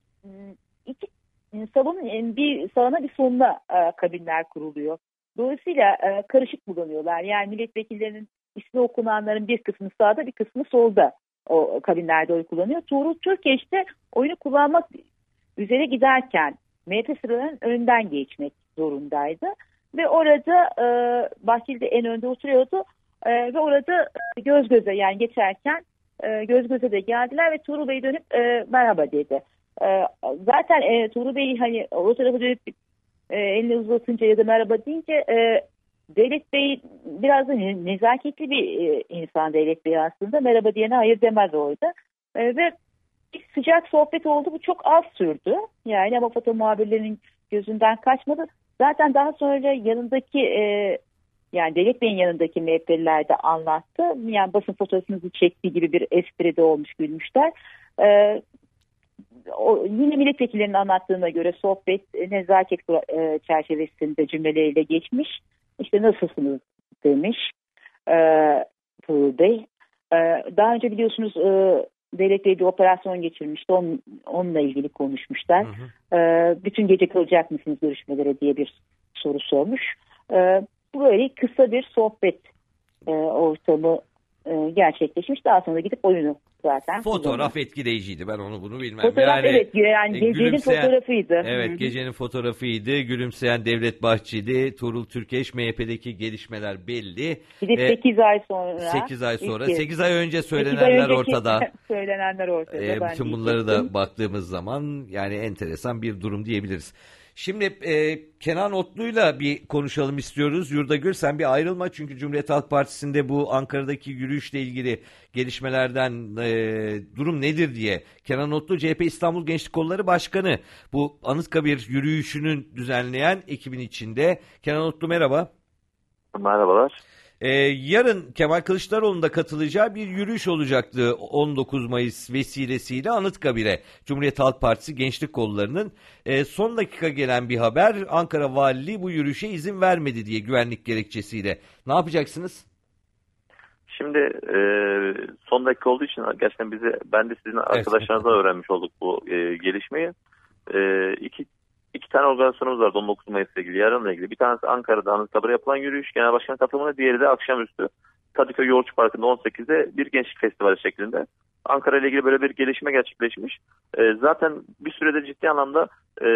iki salonun bir sağına bir soluna e, kabinler kuruluyor. Dolayısıyla e, karışık kullanıyorlar. Yani milletvekillerinin ismi okunanların bir kısmı sağda, bir kısmı solda o kabinlerde oy kullanıyor. Tuğrul Türkeş de oyunu kullanmak üzere giderken M H P sıralarının önünden geçmek zorundaydı. Ve orada e, Bahçeli de en önde oturuyordu. E, ve orada göz göze, yani geçerken e, göz göze de geldiler ve Tuğrul Bey dönüp e, merhaba dedi. E, zaten e, Tuğrul Bey hani o tarafa dönüp E, elini uzatınca ya da merhaba deyince e, Devlet Bey biraz da nezaketli bir e, insan Devlet Bey aslında. Merhaba diyene hayır demez orada. E, ve bir sıcak sohbet oldu. Bu çok az sürdü. Yani ama foto muhabirlerinin gözünden kaçmadı. Zaten daha sonra yanındaki e, Yani Devlet Bey'in yanındaki M H P'liler de anlattı. Yani basın fotoğrafınızı çektiği gibi bir espri de olmuş, gülmüşler. Ee, o, yine milletvekillerinin anlattığına göre sohbet nezaket e, çerçevesinde cümleleriyle geçmiş. İşte nasılsınız demiş e, Tuğrul Bey. E, daha önce biliyorsunuz e, Devlet Bey bir operasyon geçirmişti. Onun, onunla ilgili konuşmuşlar. Hı hı. E, bütün gece kalacak mısınız görüşmelere diye bir soru sormuş. E, böyle kısa bir sohbet e, ortamı e, gerçekleşmiş. Daha sonra gidip oyunu zaten. Fotoğraf kullanıyor. Etkileyiciydi. Ben onu bunu bilmem. Fotoğraf yani, evet. Yani gecenin fotoğrafıydı. Evet, Hı-hı. gecenin fotoğrafıydı. Gülümseyen Devlet Bahçeli, Tuğrul Türkeş, M H P'deki gelişmeler belli. Bir de sekiz ay sonra. sekiz ay sonra. sekiz ay önce söylenenler ay ortada. söylenenler ortada. E, bütün bunları da baktığımız zaman yani enteresan bir durum diyebiliriz. Şimdi e, Kenan Otlu'yla bir konuşalım istiyoruz. Yurdagül, sen bir ayrılma çünkü Cumhuriyet Halk Partisi'nde bu Ankara'daki yürüyüşle ilgili gelişmelerden e, durum nedir diye. Kenan Otlu C H P İstanbul Gençlik Kolları Başkanı. Bu Anıtkabir yürüyüşünün düzenleyen ekibin içinde. Kenan Otlu merhaba. Merhabalar. Ee, yarın Kemal Kılıçdaroğlu'nun da katılacağı bir yürüyüş olacaktı on dokuz Mayıs vesilesiyle Anıtkabir'e. Cumhuriyet Halk Partisi Gençlik Kolları'nın e, son dakika gelen bir haber, Ankara Valiliği bu yürüyüşe izin vermedi diye güvenlik gerekçesiyle. Ne yapacaksınız? Şimdi e, son dakika olduğu için gerçekten bizi, ben de sizin arkadaşlarınızdan evet. öğrenmiş olduk bu e, gelişmeyi. E, iki İki tane organizasyonumuz vardı on dokuz Mayıs'la ilgili, yarınla ilgili. Bir tanesi Ankara'da Anıtkabir'e yapılan yürüyüş, genel başkan katılımına, diğeri de akşamüstü Kadıköy Yoğurtçu Parkı'nda on sekizde bir gençlik festivali şeklinde. Ankara ile ilgili böyle bir gelişme gerçekleşmiş. E, zaten bir süredir ciddi anlamda e,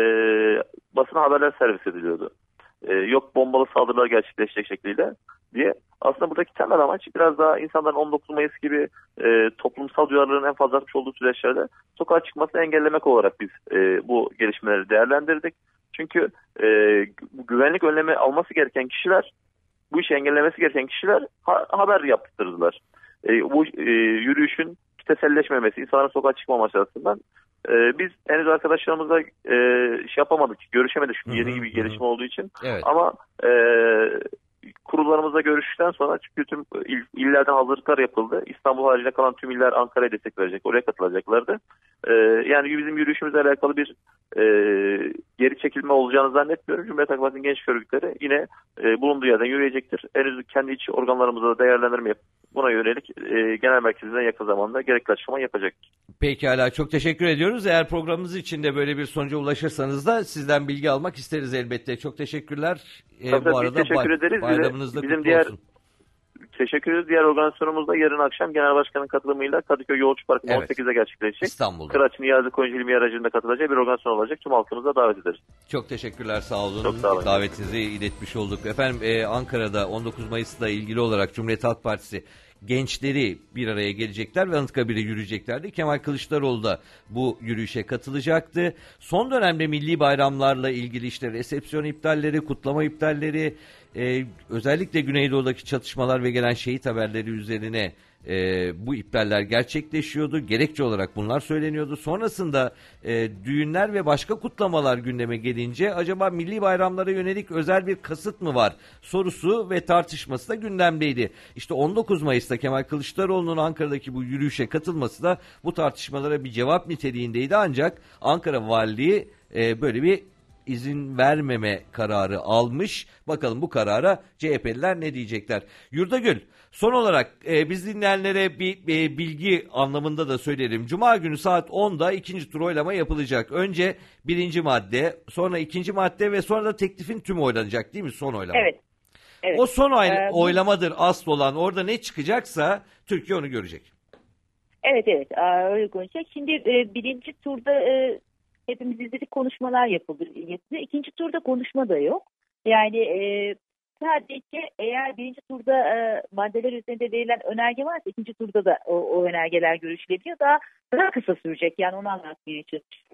basına haberler servis ediliyordu. E, yok bombalı saldırılar gerçekleşecek şekliyle diye. Aslında buradaki temel amaç biraz daha insanların on dokuz Mayıs gibi e, toplumsal duyarlılığın en fazla artmış olduğu süreçlerde sokağa çıkmasını engellemek olarak biz e, bu gelişmeleri değerlendirdik. Çünkü e, güvenlik önlemi alması gereken kişiler, bu işi engellemesi gereken kişiler ha, haber yaptırdılar. E, bu e, yürüyüşün kitleselleşmemesi, insanların sokağa çıkmaması açısından e, biz henüz arkadaşlarımızla e, şey yapamadık, görüşemedik çünkü yeni gibi bir gelişme olduğu için. Evet. Ama e, kurullarımızla görüştükten sonra çünkü tüm il, illerden hazırlıklar yapıldı. İstanbul haricinde kalan tüm iller Ankara'ya destek verecek. Oraya katılacaklardı. Ee, yani bizim yürüyüşümüzle alakalı bir e, geri çekilme olacağını zannetmiyorum. Cumhuriyet Halk Partisi'nin genç örgütleri yine e, bulunduğu yerden yürüyecektir. Henüz kendi iç organlarımızda da değerlendirme yapıp buna yönelik e, genel merkezimizden yakın zamanda gerekli açıklama yapacak. Pekala, çok teşekkür ediyoruz. Eğer programımız içinde böyle bir sonuca ulaşırsanız da sizden bilgi almak isteriz elbette. Çok teşekkürler. Ee, Tabii, bu arada teşekkür bay, ederiz. bayramınız da bizim kutlu diğer, olsun. Teşekkür ederiz. Diğer organizasyonumuzda yarın akşam Genel Başkan'ın katılımıyla Kadıköy Yoğurtçu Parkı'nda evet. on sekizde gerçekleşecek. İstanbul'da. Kıraç Niyazi Koyuncu İlmi aracında katılacağı bir organizasyon olacak. Tüm halkımıza davet ederiz. Çok teşekkürler, sağ olun. Çok sağ olun. Davetinizi iletmiş olduk. Efendim e, Ankara'da on dokuz Mayıs'la ilgili olarak Cumhuriyet Halk Partisi gençleri bir araya gelecekler ve Anıtkabir'e yürüyeceklerdi. Kemal Kılıçdaroğlu da bu yürüyüşe katılacaktı. Son dönemde milli bayramlarla ilgili işte resepsiyon iptalleri, kutlama iptalleri, e, özellikle Güneydoğu'daki çatışmalar ve gelen şehit haberleri üzerine e, bu iptaller gerçekleşiyordu. Gerekçe olarak bunlar söyleniyordu. Sonrasında e, düğünler ve başka kutlamalar gündeme gelince acaba milli bayramlara yönelik özel bir kasıt mı var sorusu ve tartışması da gündemdeydi. İşte on dokuz Mayıs'ta Kemal Kılıçdaroğlu'nun Ankara'daki bu yürüyüşe katılması da bu tartışmalara bir cevap niteliğindeydi. Ancak Ankara Valiliği e, böyle bir izin vermeme kararı almış. Bakalım bu karara C H P'liler ne diyecekler? Yurdagül, son olarak e, biz dinleyenlere bir e, bilgi anlamında da söyleyelim. Cuma günü saat onda ikinci tur oylama yapılacak. Önce birinci madde, sonra ikinci madde ve sonra da teklifin tümü oylanacak değil mi? Son oylama. Evet. evet. O son oy- ee, oylamadır asıl olan. Orada ne çıkacaksa Türkiye onu görecek. Evet evet öyle konuşacak. Şimdi e, birinci turda e, hepimiz izledik, konuşmalar yapıldı. İkinci turda konuşma da yok. Yani e, sadece eğer birinci turda e, maddeler üzerinde verilen önerge varsa ikinci turda da o, o önergeler görüşülebiliyor. Daha daha kısa sürecek. Yani onu anlatmaya çalışıyorum.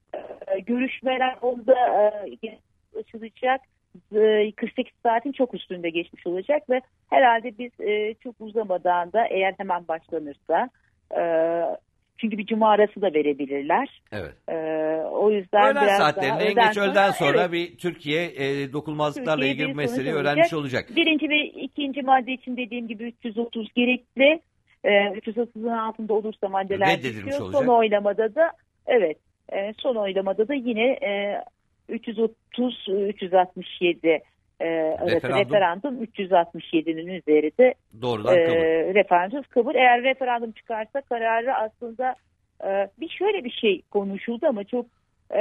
E, görüşmeler onda e, açılacak. E, kırk sekiz saatin çok üstünde geçmiş olacak ve herhalde biz e, çok uzamadan da eğer hemen başlanırsa e, Çünkü bir cuma arası da verebilirler. Evet. E, o yüzden öğlen biraz saatlerinde daha en geç sonra, öğleden sonra evet, bir Türkiye e, dokunulmazlıklarla Türkiye ilgili bir meseleyi sonuç öğrenmiş alacak. olacak. Birinci ve ikinci madde için dediğim gibi üç yüz otuz gerekli. E, üç yüz otuzun altında olursa maddeler Reddedilmiş düşüyor. olacak. Son oylamada da evet e, son oylamada da yine e, üç yüz otuz üç yüz altmış yedi e, arası Referandum. referandum üç yüz altmış yedinin üzeri de Doğrudan e, kabul. referandum kabul. Eğer referandum çıkarsa kararı aslında e, bir şöyle bir şey konuşuldu ama çok e,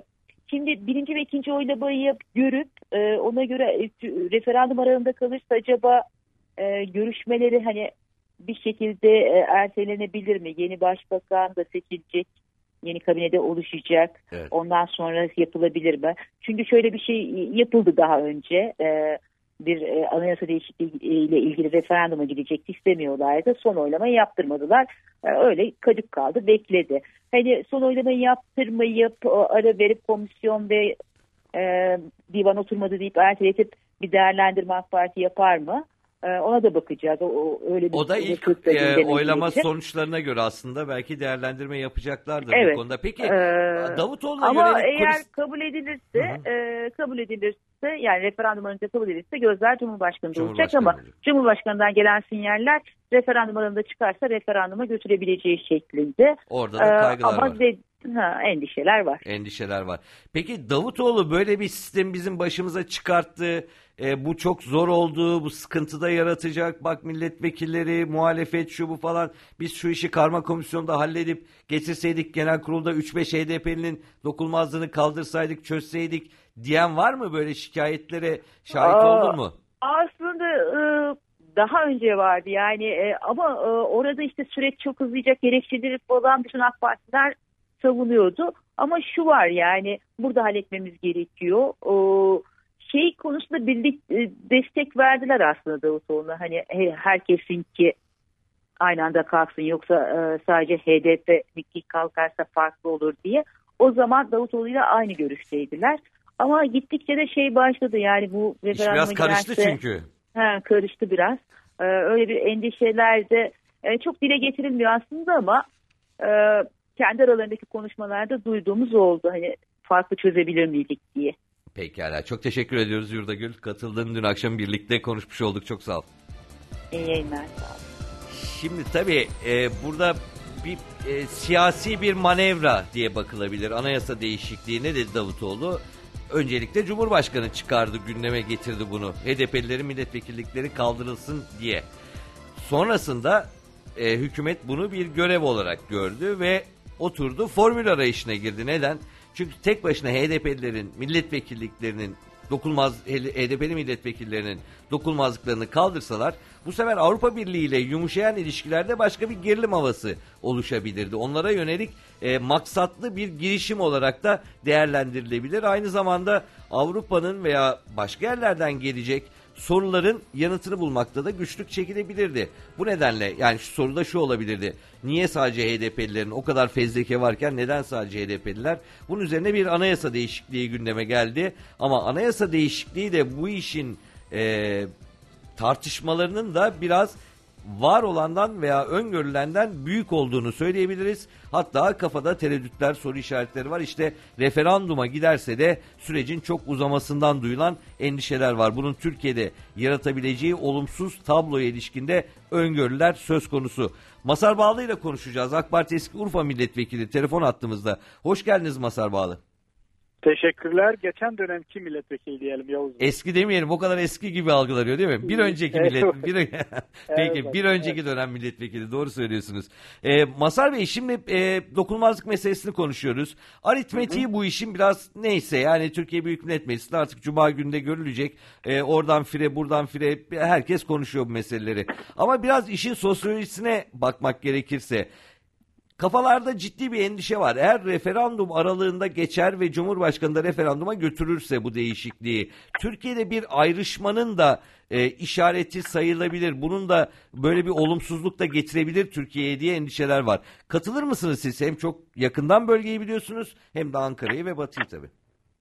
şimdi birinci ve ikinci oylamayı görüp e, ona göre e, referandum aralığında kalırsa acaba e, görüşmeleri hani bir şekilde e, ertelenebilir mi? Yeni başbakan da seçilecek. Yeni kabinede oluşacak. Evet. Ondan sonra yapılabilir mi? Çünkü şöyle bir şey yapıldı daha önce. Ee, bir e, anayasa değişikliği ile ilgili referanduma gidecekti, istemiyorlardı. Son oylamayı yaptırmadılar. Ee, öyle kadık kaldı, bekledi. Hani son oylamayı yaptırmayıp ara verip komisyon ve e, divan oturmadı deyip erteletip bir değerlendirme AK Parti yapar mı? Ona da bakacağız. O, o, öyle bir o da ilk e, oylama sonuçlarına göre aslında belki değerlendirme yapacaklardır evet. bu konuda. Peki ee, Davutoğlu'na ama yönelik eğer kulis... kabul edilirse e, kabul edilirse yani referandum önce kabul edilirse gözler Cumhurbaşkanı'nda Cumhurbaşkanı olacak ama olacak. Cumhurbaşkanı'ndan gelen sinyaller referandum alanında çıkarsa referanduma götürebileceği şeklinde. Orada da kaygılar ee, ama var. De, ha, endişeler var. Endişeler var. Peki Davutoğlu böyle bir sistem bizim başımıza çıkarttı. E, bu çok zor oldu, bu sıkıntıda yaratacak. Bak milletvekilleri, muhalefet şu bu falan. Biz şu işi karma komisyonda halledip getirseydik genel kurulda üç beş H D P'linin dokunulmazlığını kaldırsaydık, çözseydik diyen var mı? Böyle şikayetlere şahit Aa, oldun mu? Aslında e, daha önce vardı yani e, ama e, orada işte süreç çok hızlıca gerekçeleri falan bütün AK Partiler savunuyordu. Ama şu var yani burada halletmemiz gerekiyor. O şey konusunda birlik destek verdiler aslında Davutoğlu'na. Hani herkesin ki aynı anda kalksın yoksa sadece H D P kalkarsa farklı olur diye. O zaman Davutoğlu'yla aynı görüşteydiler. Ama gittikçe de şey başladı yani bu İş biraz karıştı giderse, çünkü. He, karıştı biraz. Ee, öyle bir endişeler de e, çok dile getirilmiyor aslında ama e, kendi aralarındaki konuşmalarda duyduğumuz oldu. Hani farklı çözebilir miydik diye. Pekala. Çok teşekkür ediyoruz Yurdagül. Katıldığın dün akşam birlikte konuşmuş olduk. Çok sağ ol. İyi yayınlar. Sağ ol. Şimdi tabii e, burada bir e, siyasi bir manevra diye bakılabilir. Anayasa değişikliği ne dedi Davutoğlu? Öncelikle Cumhurbaşkanı çıkardı, gündeme getirdi bunu. H D P'lilerin milletvekillikleri kaldırılsın diye. Sonrasında e, hükümet bunu bir görev olarak gördü ve oturdu formül arayışına girdi. Neden? Çünkü tek başına H D P'lilerin milletvekilliklerinin dokunulmaz H D P'li milletvekillerinin dokunulmazlıklarını kaldırsalar bu sefer Avrupa Birliği ile yumuşayan ilişkilerde başka bir gerilim havası oluşabilirdi. Onlara yönelik e, maksatlı bir girişim olarak da değerlendirilebilir. Aynı zamanda Avrupa'nın veya başka yerlerden gelecek soruların yanıtını bulmakta da güçlük çekilebilirdi. Bu nedenle yani şu soruda şu olabilirdi. Niye sadece H D P'lilerin o kadar fezleke varken neden sadece H D P'liler? Bunun üzerine bir anayasa değişikliği gündeme geldi. Ama anayasa değişikliği de bu işin e, tartışmalarının da biraz var olandan veya öngörülenden büyük olduğunu söyleyebiliriz. Hatta kafada tereddütler, soru işaretleri var. İşte referanduma giderse de sürecin çok uzamasından duyulan endişeler var. Bunun Türkiye'de yaratabileceği olumsuz tabloya ilişkinde öngörüler söz konusu. Masar Bağlı ile konuşacağız. AK Parti eski Urfa milletvekili telefon hattımızda. Hoş geldiniz Masar Bağlı. Teşekkürler. Geçen dönemki milletvekili diyelim Yavuz Bey. Eski demeyelim, o kadar eski gibi algılanıyor değil mi? Bir önceki millet bir Peki evet, bir önceki evet. dönem milletvekili, doğru söylüyorsunuz. Ee, Masar Bey, şimdi e, dokunulmazlık meselesini konuşuyoruz. Aritmetiği hı hı. bu işin biraz neyse yani Türkiye Büyük Millet Meclisi'nde artık Cuma günde görülecek. Ee, oradan fire buradan fire herkes konuşuyor bu meseleleri. Ama biraz işin sosyolojisine bakmak gerekirse kafalarda ciddi bir endişe var. Eğer referandum aralığında geçer ve Cumhurbaşkanı da referanduma götürürse bu değişikliği, Türkiye'de bir ayrışmanın da e, işareti sayılabilir. Bunun da böyle bir olumsuzluk da getirebilir Türkiye'ye diye endişeler var. Katılır mısınız siz? Hem çok yakından bölgeyi biliyorsunuz hem de Ankara'yı ve Batı'yı tabii.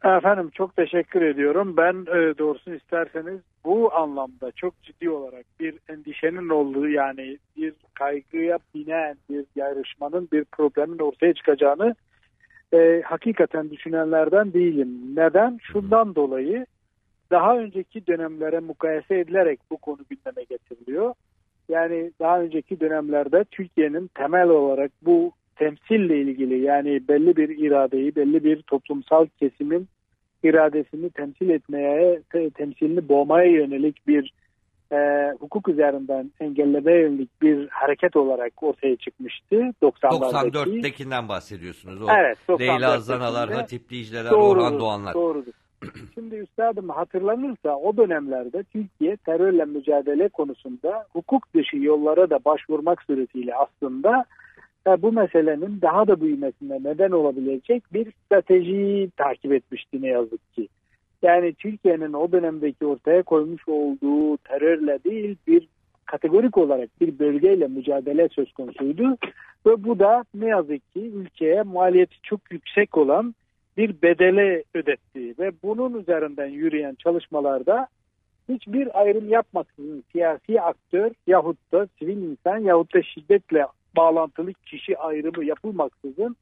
Efendim çok teşekkür ediyorum. Ben e, doğrusunu isterseniz bu anlamda çok ciddi olarak bir endişenin olduğu, yani bir kaygıya binen bir yarışmanın, bir problemin ortaya çıkacağını e, hakikaten düşünenlerden değilim. Neden? Şundan dolayı daha önceki dönemlere mukayese edilerek bu konu gündeme getiriliyor. Yani daha önceki dönemlerde Türkiye'nin temel olarak bu temsille ilgili, yani belli bir iradeyi, belli bir toplumsal kesimin iradesini temsil etmeye, te, temsilini boğmaya yönelik bir e, hukuk üzerinden engellemeye yönelik bir hareket olarak ortaya çıkmıştı. doksanlardaki. doksan dörttekinden bahsediyorsunuz. O evet. Leyla Zanalar, Hatip Dicle'ler, doğrudur, Orhan Doğanlar. Doğrudur. Şimdi üstadım hatırlanırsa o dönemlerde Türkiye terörle mücadele konusunda hukuk dışı yollara da başvurmak suretiyle aslında e, bu meselenin daha da büyümesine neden olabilecek bir stratejiyi takip etmişti ne yazık ki. Yani Türkiye'nin o dönemdeki ortaya koymuş olduğu terörle değil, bir kategorik olarak bir bölgeyle mücadele söz konusuydu. Ve bu da ne yazık ki ülkeye maliyeti çok yüksek olan bir bedele ödetti. Ve bunun üzerinden yürüyen çalışmalarda hiçbir ayrım yapmaksızın siyasi aktör yahut da sivil insan yahut da şiddetle bağlantılı kişi ayrımı yapılmaksızın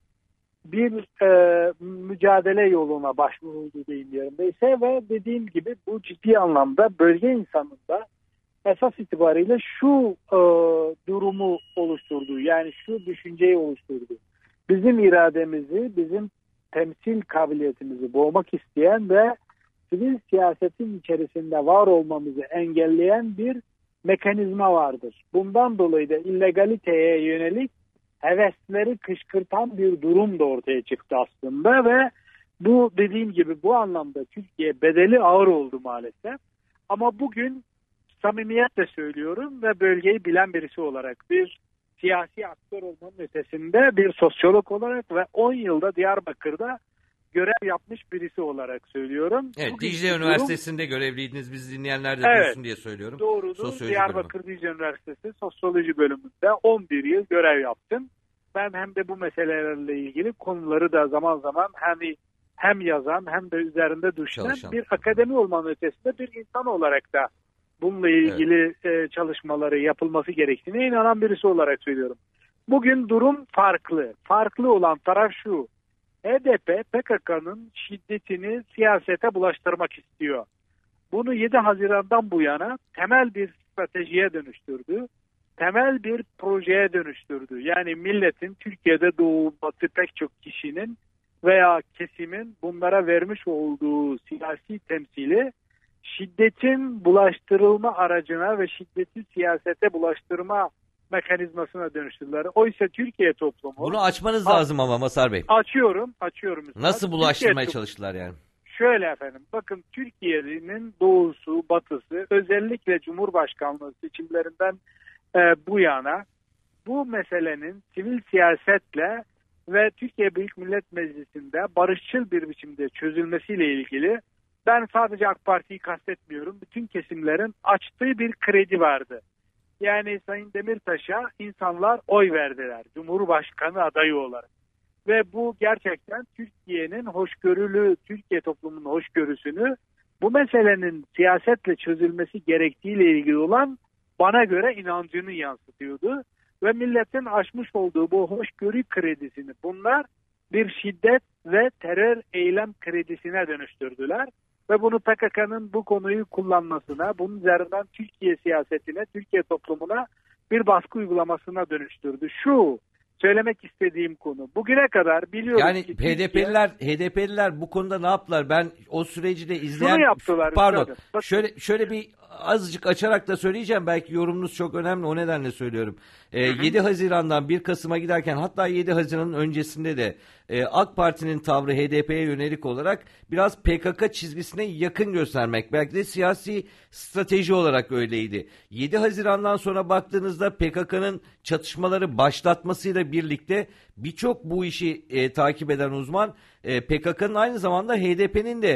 bir e, mücadele yoluna başvuruldu deyim yerindeyse ve dediğim gibi bu ciddi anlamda bölge insanında esas itibariyle şu e, durumu oluşturdu. Yani şu düşünceyi oluşturdu. Bizim irademizi, bizim temsil kabiliyetimizi boğmak isteyen ve sivil siyasetin içerisinde var olmamızı engelleyen bir mekanizma vardır. Bundan dolayı da illegaliteye yönelik hevesleri kışkırtan bir durum da ortaya çıktı aslında ve bu dediğim gibi bu anlamda Türkiye bedeli ağır oldu maalesef. Ama bugün samimiyetle söylüyorum ve bölgeyi bilen birisi olarak bir siyasi aktör olmanın ötesinde bir sosyolog olarak ve on yılda Diyarbakır'da görev yapmış birisi olarak söylüyorum. Evet, bugün Dicle durum, Üniversitesi'nde görevliydiniz. Biz dinleyenler de evet, duysun diye söylüyorum. Doğrudur. Sosyoloji Diyarbakır bölümü. Dicle Üniversitesi Sosyoloji bölümünde on bir yıl görev yaptım. Ben hem de bu meselelerle ilgili konuları da zaman zaman hem hem yazan hem de üzerinde düşünen Çalışan. bir akademi olmanın ötesinde bir insan olarak da bununla ilgili evet. çalışmaları yapılması gerektiğine inanan birisi olarak söylüyorum. Bugün durum farklı. Farklı olan taraf şu. H D P P K K'nın şiddetini siyasete bulaştırmak istiyor. Bunu yedi Haziran'dan bu yana temel bir stratejiye dönüştürdü. Temel bir projeye dönüştürdü. Yani milletin, Türkiye'de doğu batı pek çok kişinin veya kesimin bunlara vermiş olduğu siyasi temsili şiddetin bulaştırılma aracına ve şiddeti siyasete bulaştırma mekanizmasına dönüştürdüler. Oysa Türkiye toplumu... Bunu açmanız ha, lazım ama Mazhar Bey. Açıyorum, açıyorum. Üstad. Nasıl bulaştırmaya Türkiye çalıştılar yani? Şöyle efendim, bakın Türkiye'nin doğusu, batısı, özellikle Cumhurbaşkanlığı seçimlerinden e, bu yana bu meselenin sivil siyasetle ve Türkiye Büyük Millet Meclisi'nde barışçıl bir biçimde çözülmesiyle ilgili ben sadece AK Parti'yi kastetmiyorum. Bütün kesimlerin açtığı bir kredi vardı. Yani Sayın Demirtaş'a insanlar oy verdiler. Cumhurbaşkanı adayı olarak. Ve bu gerçekten Türkiye'nin hoşgörülü, Türkiye toplumunun hoşgörüsünü bu meselenin siyasetle çözülmesi gerektiğiyle ilgili olan bana göre inancını yansıtıyordu. Ve milletin aşmış olduğu bu hoşgörü kredisini bunlar bir şiddet ve terör eylem kredisine dönüştürdüler. Ve bunu P K K'nın bu konuyu kullanmasına, bunun üzerinden Türkiye siyasetine, Türkiye toplumuna bir baskı uygulamasına dönüştürdü. Şu söylemek istediğim konu. Bugüne kadar biliyoruz yani ki H D P'liler H D P'liler bu konuda ne yaptılar? Ben o süreci de izleyen... Şunu yaptılar. Pardon. Şöyle şöyle bir azıcık açarak da söyleyeceğim. Belki yorumunuz çok önemli. O nedenle söylüyorum. Ee, yedi Haziran'dan bir Kasım'a giderken, hatta yedi Haziran'ın öncesinde de e, AK Parti'nin tavrı H D P'ye yönelik olarak biraz P K K çizgisine yakın göstermek. Belki de siyasi strateji olarak öyleydi. yedi Haziran'dan sonra baktığınızda P K K'nın çatışmaları başlatmasıyla birlikte birçok bu işi e, takip eden uzman e, P K K'nın aynı zamanda H D P'nin de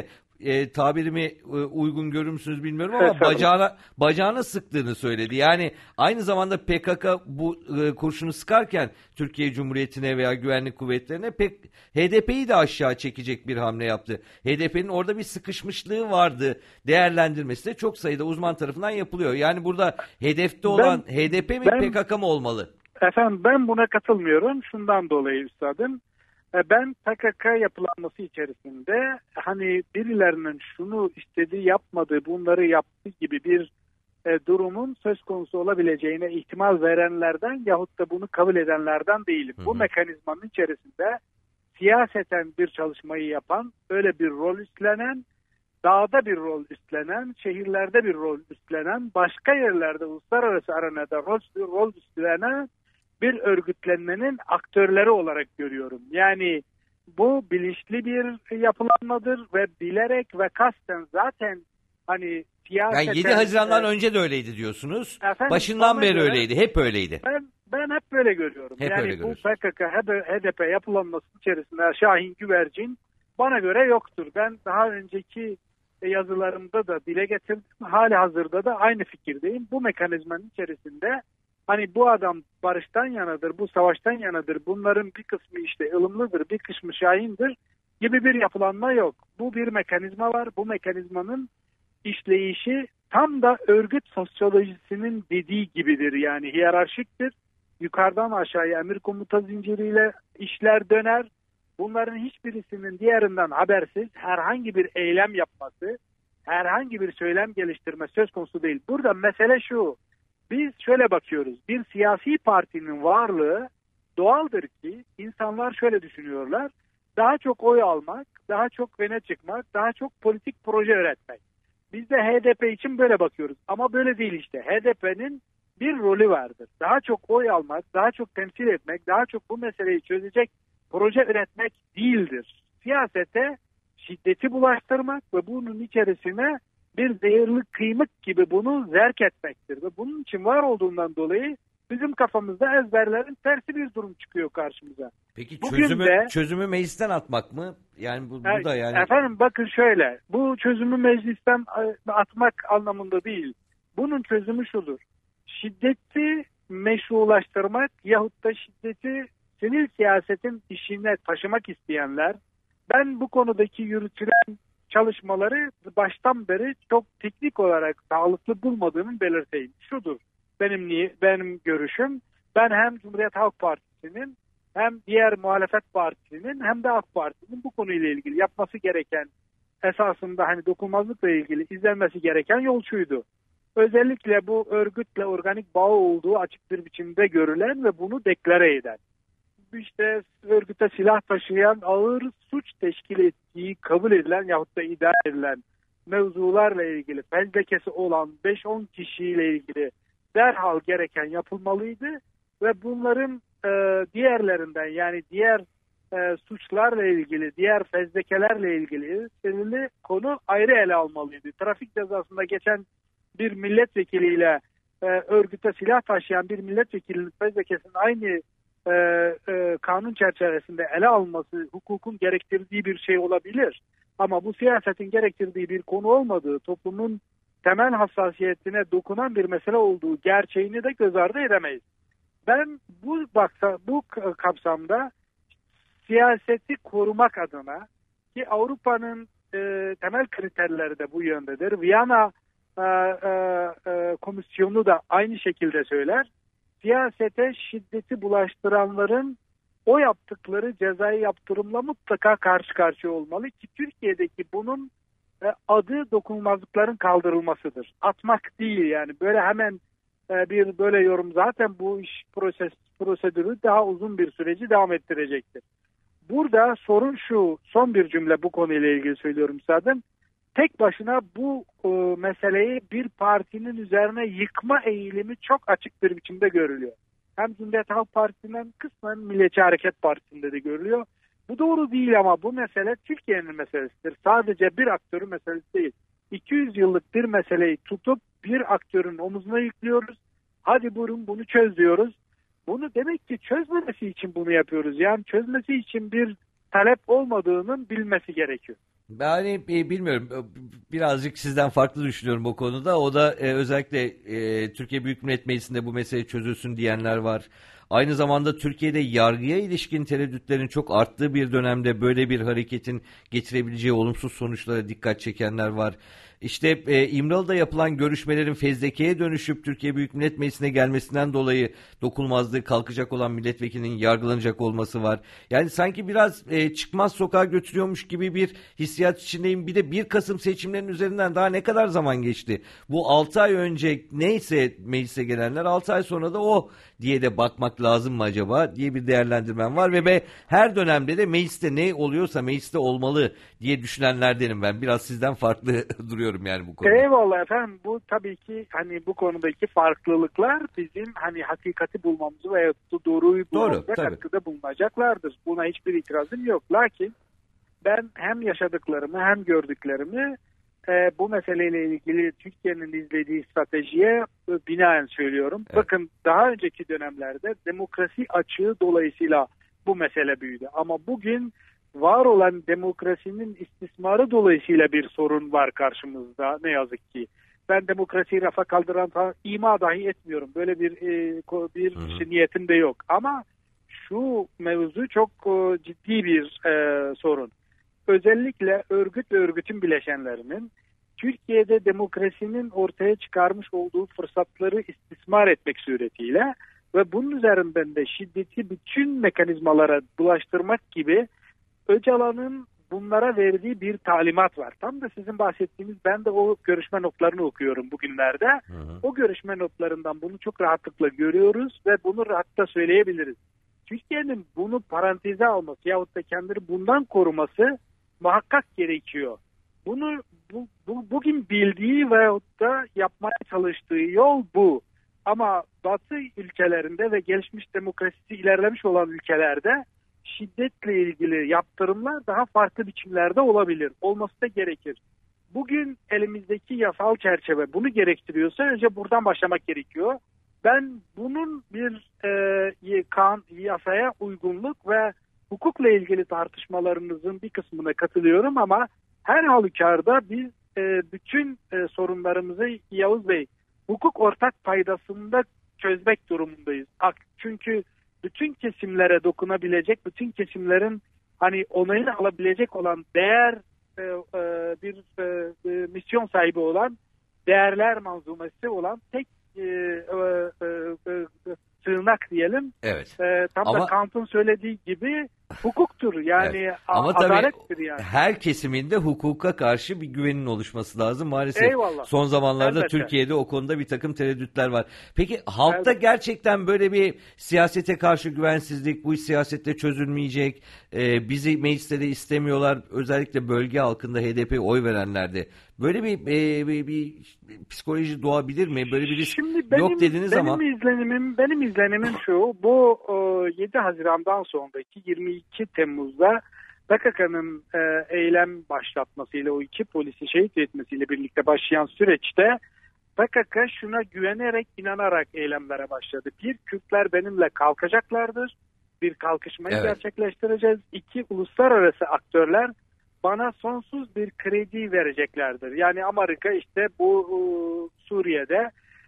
e, tabirimi e, uygun görür müsünüz bilmiyorum ama Evet, bacağına bacağına sıktığını söyledi. Yani aynı zamanda P K K bu e, kurşunu sıkarken Türkiye Cumhuriyeti'ne veya güvenlik kuvvetlerine pek H D P'yi de aşağı çekecek bir hamle yaptı. H D P'nin orada bir sıkışmışlığı vardı. Değerlendirmesi de çok sayıda uzman tarafından yapılıyor. Yani burada hedefte olan ben, H D P mi ben, P K K mı olmalı? Efendim ben buna katılmıyorum. Şundan dolayı üstadım. Ben P K K yapılanması içerisinde hani birilerinin şunu istediği yapmadığı bunları yaptığı gibi bir e, durumun söz konusu olabileceğine ihtimal verenlerden yahut da bunu kabul edenlerden değilim. Hı hı. Bu mekanizmanın içerisinde siyaseten bir çalışmayı yapan, öyle bir rol üstlenen, dağda bir rol üstlenen, şehirlerde bir rol üstlenen, başka yerlerde uluslararası arenada rol, rol üstlenen bir örgütlenmenin aktörleri olarak görüyorum. Yani bu bilinçli bir yapılanmadır ve bilerek ve kasten zaten hani siyaseten... Yani yedi Haziran'dan e, önce de öyleydi diyorsunuz. Efendim, Başından beri göre, öyleydi. Hep öyleydi. Ben, ben hep böyle görüyorum. Hep yani bu P K K, H D P yapılanması içerisinde Şahin Güvercin bana göre yoktur. Ben daha önceki yazılarımda da dile getirdim. Hali hazırda da aynı fikirdeyim. Bu mekanizmanın içerisinde hani bu adam barıştan yanadır, bu savaştan yanadır, bunların bir kısmı işte ılımlıdır, bir kısmı şahindir gibi bir yapılanma yok. Bu bir mekanizma var. Bu mekanizmanın işleyişi tam da örgüt sosyolojisinin dediği gibidir. Yani hiyerarşiktir. Yukarıdan aşağıya emir komuta zinciriyle işler döner. Bunların hiçbirisinin diğerinden habersiz herhangi bir eylem yapması, herhangi bir söylem geliştirme söz konusu değil. Burada mesele şu. Biz şöyle bakıyoruz. Bir siyasi partinin varlığı doğaldır ki insanlar şöyle düşünüyorlar. Daha çok oy almak, daha çok öne çıkmak, daha çok politik proje üretmek. Biz de H D P için böyle bakıyoruz. Ama böyle değil işte. H D P'nin bir rolü vardır. Daha çok oy almak, daha çok temsil etmek, daha çok bu meseleyi çözecek proje üretmek değildir. Siyasete şiddeti bulaştırmak ve bunun içerisine bir zehirli kıymık gibi bunu zerk etmektir. Ve bunun için var olduğundan dolayı bizim kafamızda ezberlerin tersi bir durum çıkıyor karşımıza. Peki çözümü, de, çözümü meclisten atmak mı? Yani bu, bu da yani... Efendim bakın şöyle, bu çözümü meclisten atmak anlamında değil. Bunun çözümü şudur. Şiddeti meşrulaştırmak yahut da şiddeti sivil siyasetin işine taşımak isteyenler, ben bu konudaki yürütülen çalışmaları baştan beri çok teknik olarak sağlıklı bulmadığımı belirteyim. Şudur benim benim görüşüm. Ben hem Cumhuriyet Halk Partisi'nin hem diğer muhalefet partisinin hem de AK Parti'nin bu konuyla ilgili yapması gereken esasında hani dokunulmazlıkla ilgili izlenmesi gereken yol şuydu. Özellikle bu örgütle organik bağı olduğu açık bir biçimde görülen ve bunu deklare eden. İşte örgüte silah taşıyan ağır suç teşkil ettiği kabul edilen yahut da iddia edilen mevzularla ilgili fezlekesi olan beş on kişiyle ilgili derhal gereken yapılmalıydı ve bunların e, diğerlerinden yani diğer e, suçlarla ilgili, diğer fezlekelerle ilgili belirli konu ayrı ele almalıydı. Trafik cezasında geçen bir milletvekiliyle e, örgüte silah taşıyan bir milletvekilinin fezlekesinin aynı e, e, kanun çerçevesinde ele alması hukukun gerektirdiği bir şey olabilir. Ama bu siyasetin gerektirdiği bir konu olmadığı, toplumun temel hassasiyetine dokunan bir mesele olduğu gerçeğini de göz ardı edemeyiz. Ben bu baksa bu kapsamda siyaseti korumak adına ki Avrupa'nın e, temel kriterleri de bu yöndedir. Viyana e, e, e, Komisyonu da aynı şekilde söyler. Siyasete şiddeti bulaştıranların o yaptıkları cezai yaptırımla mutlaka karşı karşıya olmalı ki Türkiye'deki bunun e, adı dokunulmazlıkların kaldırılmasıdır. Atmak değil yani böyle hemen e, bir böyle yorum zaten bu iş proses prosedürü daha uzun bir süreci devam ettirecektir. Burada sorun şu, son bir cümle bu konuyla ilgili söylüyorum zaten. Tek başına bu e, meseleyi bir partinin üzerine yıkma eğilimi çok açık bir biçimde görülüyor. Hem Cumhuriyet Halk Partisi'nden kısmen Milliyetçi Hareket Partisi'nde de görülüyor. Bu doğru değil ama bu mesele Türkiye'nin meselesidir. Sadece bir aktörün meselesi değil. iki yüz yıllık bir meseleyi tutup bir aktörün omuzuna yüklüyoruz. Hadi buyurun bunu çöz diyoruz. Bunu demek ki çözmemesi için bunu yapıyoruz. Yani çözmesi için bir talep olmadığının bilmesi gerekiyor. Ben e, bilmiyorum. Birazcık sizden farklı düşünüyorum bu konuda. O da e, özellikle e, Türkiye Büyük Millet Meclisi'nde bu mesele çözülsün diyenler var. Aynı zamanda Türkiye'de yargıya ilişkin tereddütlerin çok arttığı bir dönemde böyle bir hareketin getirebileceği olumsuz sonuçlara dikkat çekenler var. İşte e, İmralı'da yapılan görüşmelerin fezlekeye dönüşüp Türkiye Büyük Millet Meclisi'ne gelmesinden dolayı dokunulmazlığı kalkacak olan milletvekilinin yargılanacak olması var. Yani sanki biraz e, çıkmaz sokağa götürüyormuş gibi bir hissiyat içindeyim. Bir de bir Kasım seçimlerinin üzerinden daha ne kadar zaman geçti? Bu altı ay önce neyse meclise gelenler altı ay sonra da o diye de bakmak lazım mı acaba diye bir değerlendirmem var ve ben her dönemde de mecliste ne oluyorsa mecliste olmalı diye düşünenlerdenim ben. Biraz sizden farklı duruyorum yani bu konuda. Eyvallah efendim. Bu tabii ki hani bu konudaki farklılıklar bizim hani hakikati bulmamızı veya doğruyu bulmamıza katkıda bulunacaklardır. Buna hiçbir itirazım yok. Lakin ben hem yaşadıklarımı hem gördüklerimi e, bu meseleyle ilgili Türkiye'nin izlediği stratejiye e, binaen söylüyorum. Evet. Bakın daha önceki dönemlerde demokrasi açığı dolayısıyla bu mesele büyüdü. Ama bugün var olan demokrasinin istismarı dolayısıyla bir sorun var karşımızda ne yazık ki. Ben demokrasiyi rafa kaldıran ima dahi etmiyorum. Böyle bir e, bir şey, niyetim de yok. Ama şu mevzu çok e, ciddi bir e, sorun. Özellikle örgüt ve örgütün bileşenlerinin Türkiye'de demokrasinin ortaya çıkarmış olduğu fırsatları istismar etmek suretiyle ve bunun üzerinden de şiddeti bütün mekanizmalara bulaştırmak gibi Öcalan'ın bunlara verdiği bir talimat var. Tam da sizin bahsettiğiniz, ben de o görüşme notlarını okuyorum bugünlerde. Hı hı. O görüşme notlarından bunu çok rahatlıkla görüyoruz ve bunu rahatlıkla söyleyebiliriz. Türkiye'nin bunu paranteze alması yahut da kendini bundan koruması muhakkak gerekiyor. Bunu bu, bu, bugün bildiği veyahut da yapmaya çalıştığı yol bu. Ama Batı ülkelerinde ve gelişmiş demokrasisi ilerlemiş olan ülkelerde şiddetle ilgili yaptırımlar daha farklı biçimlerde olabilir. Olması da gerekir. Bugün elimizdeki yasal çerçeve bunu gerektiriyorsa önce buradan başlamak gerekiyor. Ben bunun bir e, kan, yasaya uygunluk ve hukukla ilgili tartışmalarınızın bir kısmına katılıyorum ama her halükarda biz e, bütün e, sorunlarımızı Yavuz Bey hukuk ortak paydasında çözmek durumundayız. Çünkü bütün kesimlere dokunabilecek, bütün kesimlerin hani onayını alabilecek olan değer e, e, bir e, e, misyon sahibi olan, değerler manzumesi olan tek e, e, e, e, sığınak diyelim. Evet. E, tam Ama... da Kant'ın söylediği gibi hukuktur. Yani evet. Ama adalettir tabii yani. Her kesiminde hukuka karşı bir güvenin oluşması lazım. Maalesef Eyvallah. Son zamanlarda Elbette. Türkiye'de o konuda bir takım tereddütler var. Peki halkta Evet. gerçekten böyle bir siyasete karşı güvensizlik, bu iş siyasette çözülmeyecek, e, bizi mecliste de istemiyorlar, özellikle bölge halkında H D P'ye oy verenlerde. Böyle bir, e, bir, bir psikoloji doğabilir mi? Böyle bir risk Şimdi benim, yok dediniz benim ama. Izlenimim, benim izlenimim şu, bu yedi Haziran'dan sonraki yirmi iki Temmuz'da P K K'nın e, eylem başlatmasıyla, o iki polisi şehit etmesiyle birlikte başlayan süreçte P K K şuna güvenerek, inanarak eylemlere başladı. Bir, Kürtler benimle kalkacaklardır. Bir, kalkışmayı evet. gerçekleştireceğiz. İki, uluslararası aktörler bana sonsuz bir kredi vereceklerdir. Yani Amerika işte bu e, Suriye'de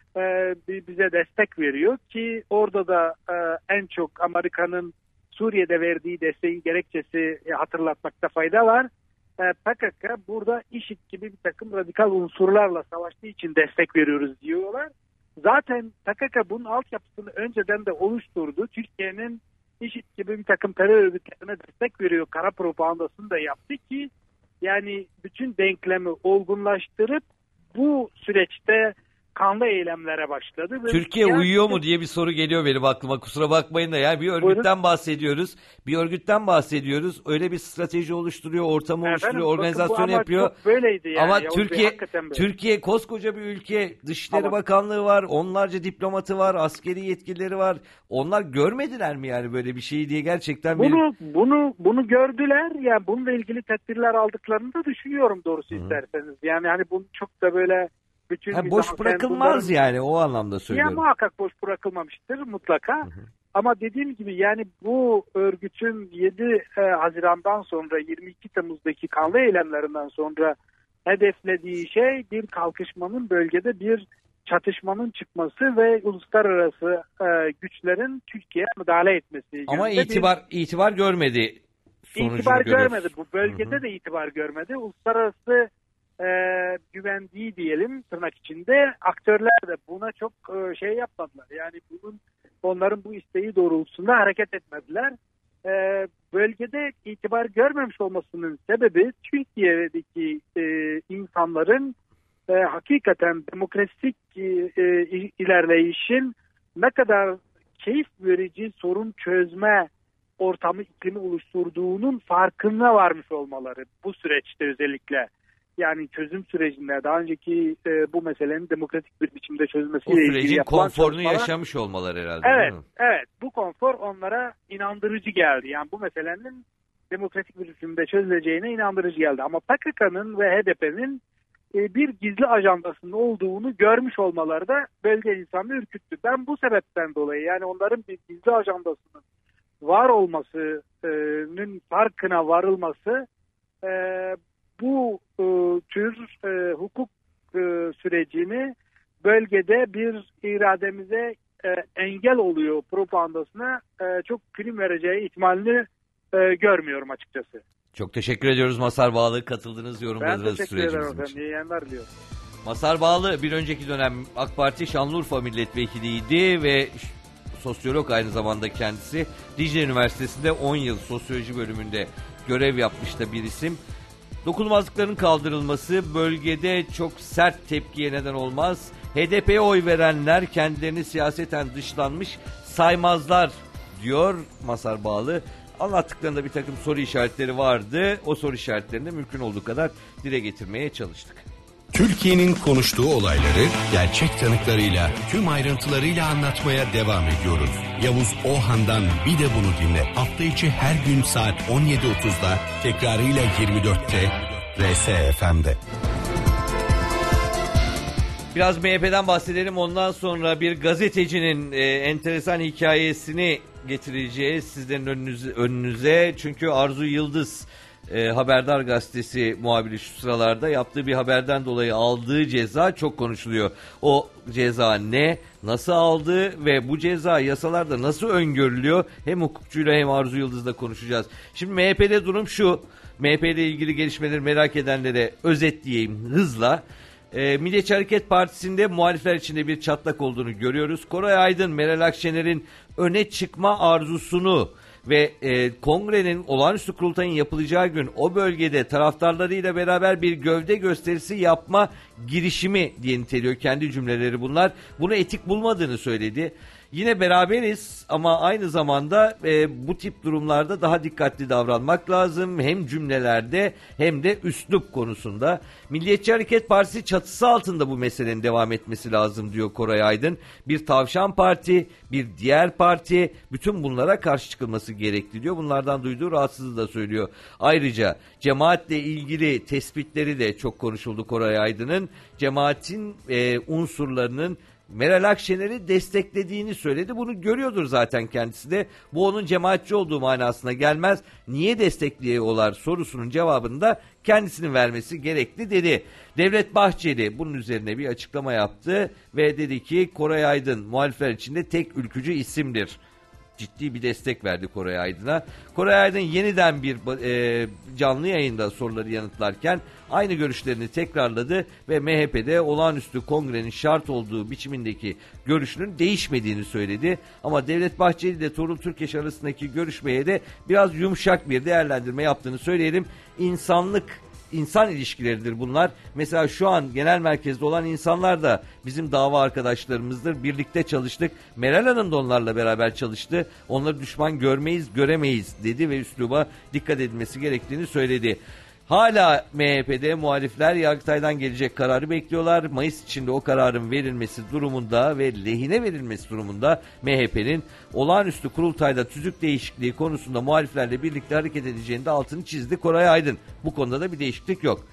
e, bize destek veriyor ki orada da e, en çok Amerika'nın Suriye'de verdiği desteğin gerekçesi e, hatırlatmakta fayda var. E, P K K burada IŞİD gibi bir takım radikal unsurlarla savaştığı için destek veriyoruz diyorlar. Zaten P K K bunun altyapısını önceden de oluşturdu. Türkiye'nin IŞİD gibi bir takım terör örgütlerine destek veriyor. Kara propagandasını da yaptı ki yani bütün denklemi olgunlaştırıp bu süreçte kanlı eylemlere başladı. Türkiye yani, uyuyor mu diye bir soru geliyor benim aklıma. Kusura bakmayın da yani bir örgütten buyurun. bahsediyoruz. Bir örgütten bahsediyoruz. Öyle bir strateji oluşturuyor, ortamı Efendim, oluşturuyor, organizasyon yapıyor. Böyleydi yani. Ama Yavuz Türkiye Bey, Türkiye koskoca bir ülke. Dışişleri Ama, Bakanlığı var, onlarca diplomatı var, askeri yetkilileri var. Onlar görmediler mi yani böyle bir şeyi diye gerçekten bunu bir... bunu bunu gördüler. Yani bununla ilgili tedbirler aldıklarını da düşünüyorum doğrusu Hı. isterseniz. Yani hani bunu çok da böyle bütün ha, boş bırakılmaz bunların... yani o anlamda söylüyorum. Ya muhakkak boş bırakılmamıştır mutlaka. Hı hı. Ama dediğim gibi yani bu örgütün yedi Haziran'dan sonra yirmi iki Temmuz'daki kanlı eylemlerinden sonra hedeflediği şey bir kalkışmanın, bölgede bir çatışmanın çıkması ve uluslararası e, güçlerin Türkiye'ye müdahale etmesi. Ama itibar bir, itibar görmedi. İtibar görüyoruz. görmedi. Bu bölgede Hı-hı. de itibar görmedi. Uluslararası e, güvenliği diyelim tırnak içinde aktörler de buna çok e, şey yapmadılar. Yani bunun onların bu isteği doğrultusunda hareket etmediler. E, bölgede itibar görmemiş olmasının sebebi Türkiye'deki e, insanların e, hakikaten demokratik e, e, ilerleyişin ne kadar keyif verici sorun çözme ortamı, iklimi oluşturduğunun farkına varmış olmaları bu süreçte özellikle. Yani çözüm sürecinde daha önceki e, bu meselenin demokratik bir biçimde çözmesiyle ilgili sürecin konforunu yaşamış olmaları herhalde. Evet, evet. Bu konfor onlara inandırıcı geldi. Yani bu meselenin demokratik bir biçimde çözüleceğine inandırıcı geldi. Ama P K K'nın ve H D P'nin e, bir gizli ajandasının olduğunu görmüş olmaları da bölge insanını ürküttü. Ben bu sebepten dolayı yani onların bir gizli ajandasının var olmasının farkına varılması e, bu e, tür e, hukuk e, sürecini bölgede bir irademize e, engel oluyor propagandasına e, çok prim vereceği ihtimalini e, görmüyorum açıkçası. Çok teşekkür ediyoruz Mazhar Bağlı, katıldığınız, yorumladığınız sürecimiz için. Ben teşekkür ederim efendim. İyi yayınlar diliyorum. Mazhar Bağlı bir önceki dönem AK Parti Şanlıurfa milletvekiliydi ve sosyolog aynı zamanda kendisi. Dicle Üniversitesi'nde on yıl sosyoloji bölümünde görev yapmış da bir isim. Dokunulmazlıkların kaldırılması bölgede çok sert tepkiye neden olmaz. H D P'ye oy verenler kendilerini siyaseten dışlanmış saymazlar diyor Mazhar Bağlı. Anlattıklarında bir takım soru işaretleri vardı. O soru işaretlerini mümkün olduğu kadar dile getirmeye çalıştık. Türkiye'nin konuştuğu olayları gerçek tanıklarıyla, tüm ayrıntılarıyla anlatmaya devam ediyoruz. Yavuz Ohan'dan bir de bunu dinle. Hafta içi her gün saat on yedi otuzda, tekrarıyla yirmi dörtte R S F M'de. Biraz M H P'den bahsedelim, ondan sonra bir gazetecinin e, enteresan hikayesini getireceğiz sizlerin önünüze, önünüze. Çünkü Arzu Yıldız e, Haberdar Gazetesi muhabiri şu sıralarda yaptığı bir haberden dolayı aldığı ceza çok konuşuluyor. O ceza ne, nasıl aldı ve bu ceza yasalarda nasıl öngörülüyor? Hem hukukçuyla hem Arzu Yıldız'la konuşacağız. Şimdi M H P'de durum şu, M H P ile ilgili gelişmeleri merak edenlere özetleyeyim hızla. E, Milliyetçi Hareket Partisi'nde muhalifler içinde bir çatlak olduğunu görüyoruz. Koray Aydın, Meral Akşener'in öne çıkma arzusunu ve e, kongrenin olağanüstü kurultayın yapılacağı gün o bölgede taraftarlarıyla beraber bir gövde gösterisi yapma girişimi diye niteliyor kendi cümleleri bunlar. Bunu etik bulmadığını söyledi. Yine beraberiz ama aynı zamanda e, bu tip durumlarda daha dikkatli davranmak lazım. Hem cümlelerde hem de üslup konusunda. Milliyetçi Hareket Partisi çatısı altında bu meselenin devam etmesi lazım diyor Koray Aydın. Bir tavşan parti, bir diğer parti, bütün bunlara karşı çıkılması gerekli diyor. Bunlardan duyduğu rahatsızlığı da söylüyor. Ayrıca cemaatle ilgili tespitleri de çok konuşuldu Koray Aydın'ın. Cemaatin e, unsurlarının Meral Akşener'i desteklediğini söyledi. Bunu görüyordur zaten kendisi de. Bu onun cemaatçi olduğu manasına gelmez. Niye destekliyorlar sorusunun cevabını da kendisinin vermesi gerekli dedi. Devlet Bahçeli bunun üzerine bir açıklama yaptı ve dedi ki Koray Aydın muhalifler içinde tek ülkücü isimdir. Ciddi bir destek verdi Koray Aydın'a. Koray Aydın yeniden bir e, canlı yayında soruları yanıtlarken aynı görüşlerini tekrarladı ve M H P'de olağanüstü kongrenin şart olduğu biçimindeki görüşünün değişmediğini söyledi. Ama Devlet Bahçeli ile Tuğrul Türkeş arasındaki görüşmeye de biraz yumuşak bir değerlendirme yaptığını söyleyelim. İnsanlık İnsan ilişkileridir bunlar. Mesela şu an genel merkezde olan insanlar da bizim dava arkadaşlarımızdır. Birlikte çalıştık. Meral Hanım da onlarla beraber çalıştı. Onları düşman görmeyiz, göremeyiz dedi ve üsluba dikkat edilmesi gerektiğini söyledi. Hala M H P'de muhalifler Yargıtay'dan gelecek kararı bekliyorlar. Mayıs içinde o kararın verilmesi durumunda ve lehine verilmesi durumunda M H P'nin olağanüstü kurultayda tüzük değişikliği konusunda muhaliflerle birlikte hareket edeceğini de altını çizdi Koray Aydın. Bu konuda da bir değişiklik yok.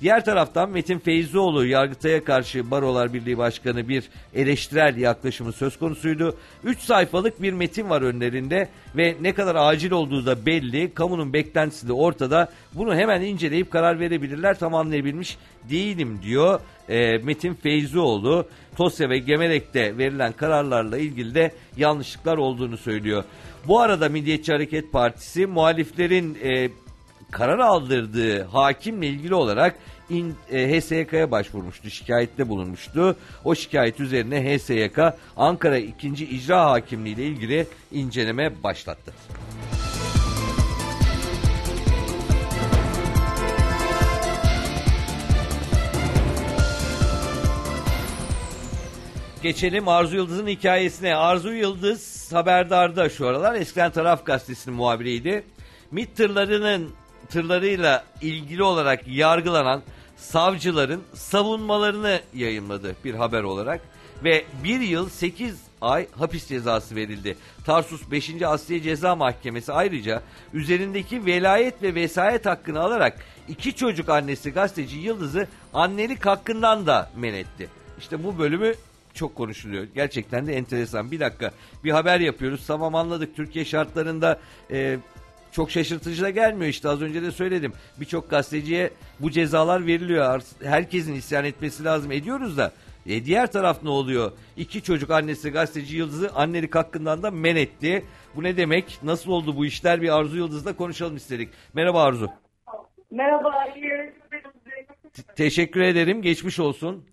Diğer taraftan Metin Feyzioğlu Yargıtay'a karşı Barolar Birliği Başkanı bir eleştirel yaklaşımı söz konusuydu. üç sayfalık bir metin var önlerinde ve ne kadar acil olduğu da belli. Kamunun beklentisi de ortada. Bunu hemen inceleyip karar verebilirler. Tamamlayabilmiş değilim diyor e, Metin Feyzioğlu. TOSYA ve Gemerek'te verilen kararlarla ilgili de yanlışlıklar olduğunu söylüyor. Bu arada Milliyetçi Hareket Partisi muhaliflerin e, karar aldırdığı hakimle ilgili olarak in, e, H S Y K'ya başvurmuştu, şikayette bulunmuştu. O şikayet üzerine H S Y K Ankara ikinci İcra Hakimliği ile ilgili inceleme başlattı. Geçelim Arzu Yıldız'ın hikayesine. Arzu Yıldız haberdarda şu aralar. Eskiden Taraf Gazetesi'nin muhabiriydi. MİT tırlarının tırlarıyla ilgili olarak yargılanan savcıların savunmalarını yayımladı bir haber olarak. Ve bir yıl sekiz ay hapis cezası verildi. Tarsus beşinci Asliye Ceza Mahkemesi ayrıca üzerindeki velayet ve vesayet hakkını alarak iki çocuk annesi gazeteci Yıldız'ı annelik hakkından da men etti. İşte bu bölümü çok konuşuluyor. Gerçekten de enteresan. Bir dakika, bir haber yapıyoruz. Tamam, anladık. Türkiye şartlarında e, çok şaşırtıcı da gelmiyor işte. Az önce de söyledim. Birçok gazeteciye bu cezalar veriliyor. Herkesin isyan etmesi lazım. Ediyoruz da. E, diğer taraf ne oluyor? İki çocuk annesi gazeteci Yıldız'ı annelik hakkından da men etti. Bu ne demek? Nasıl oldu bu işler? Bir Arzu Yıldız'la konuşalım istedik. Merhaba Arzu. Merhaba. iyi Te- teşekkür ederim. Geçmiş olsun.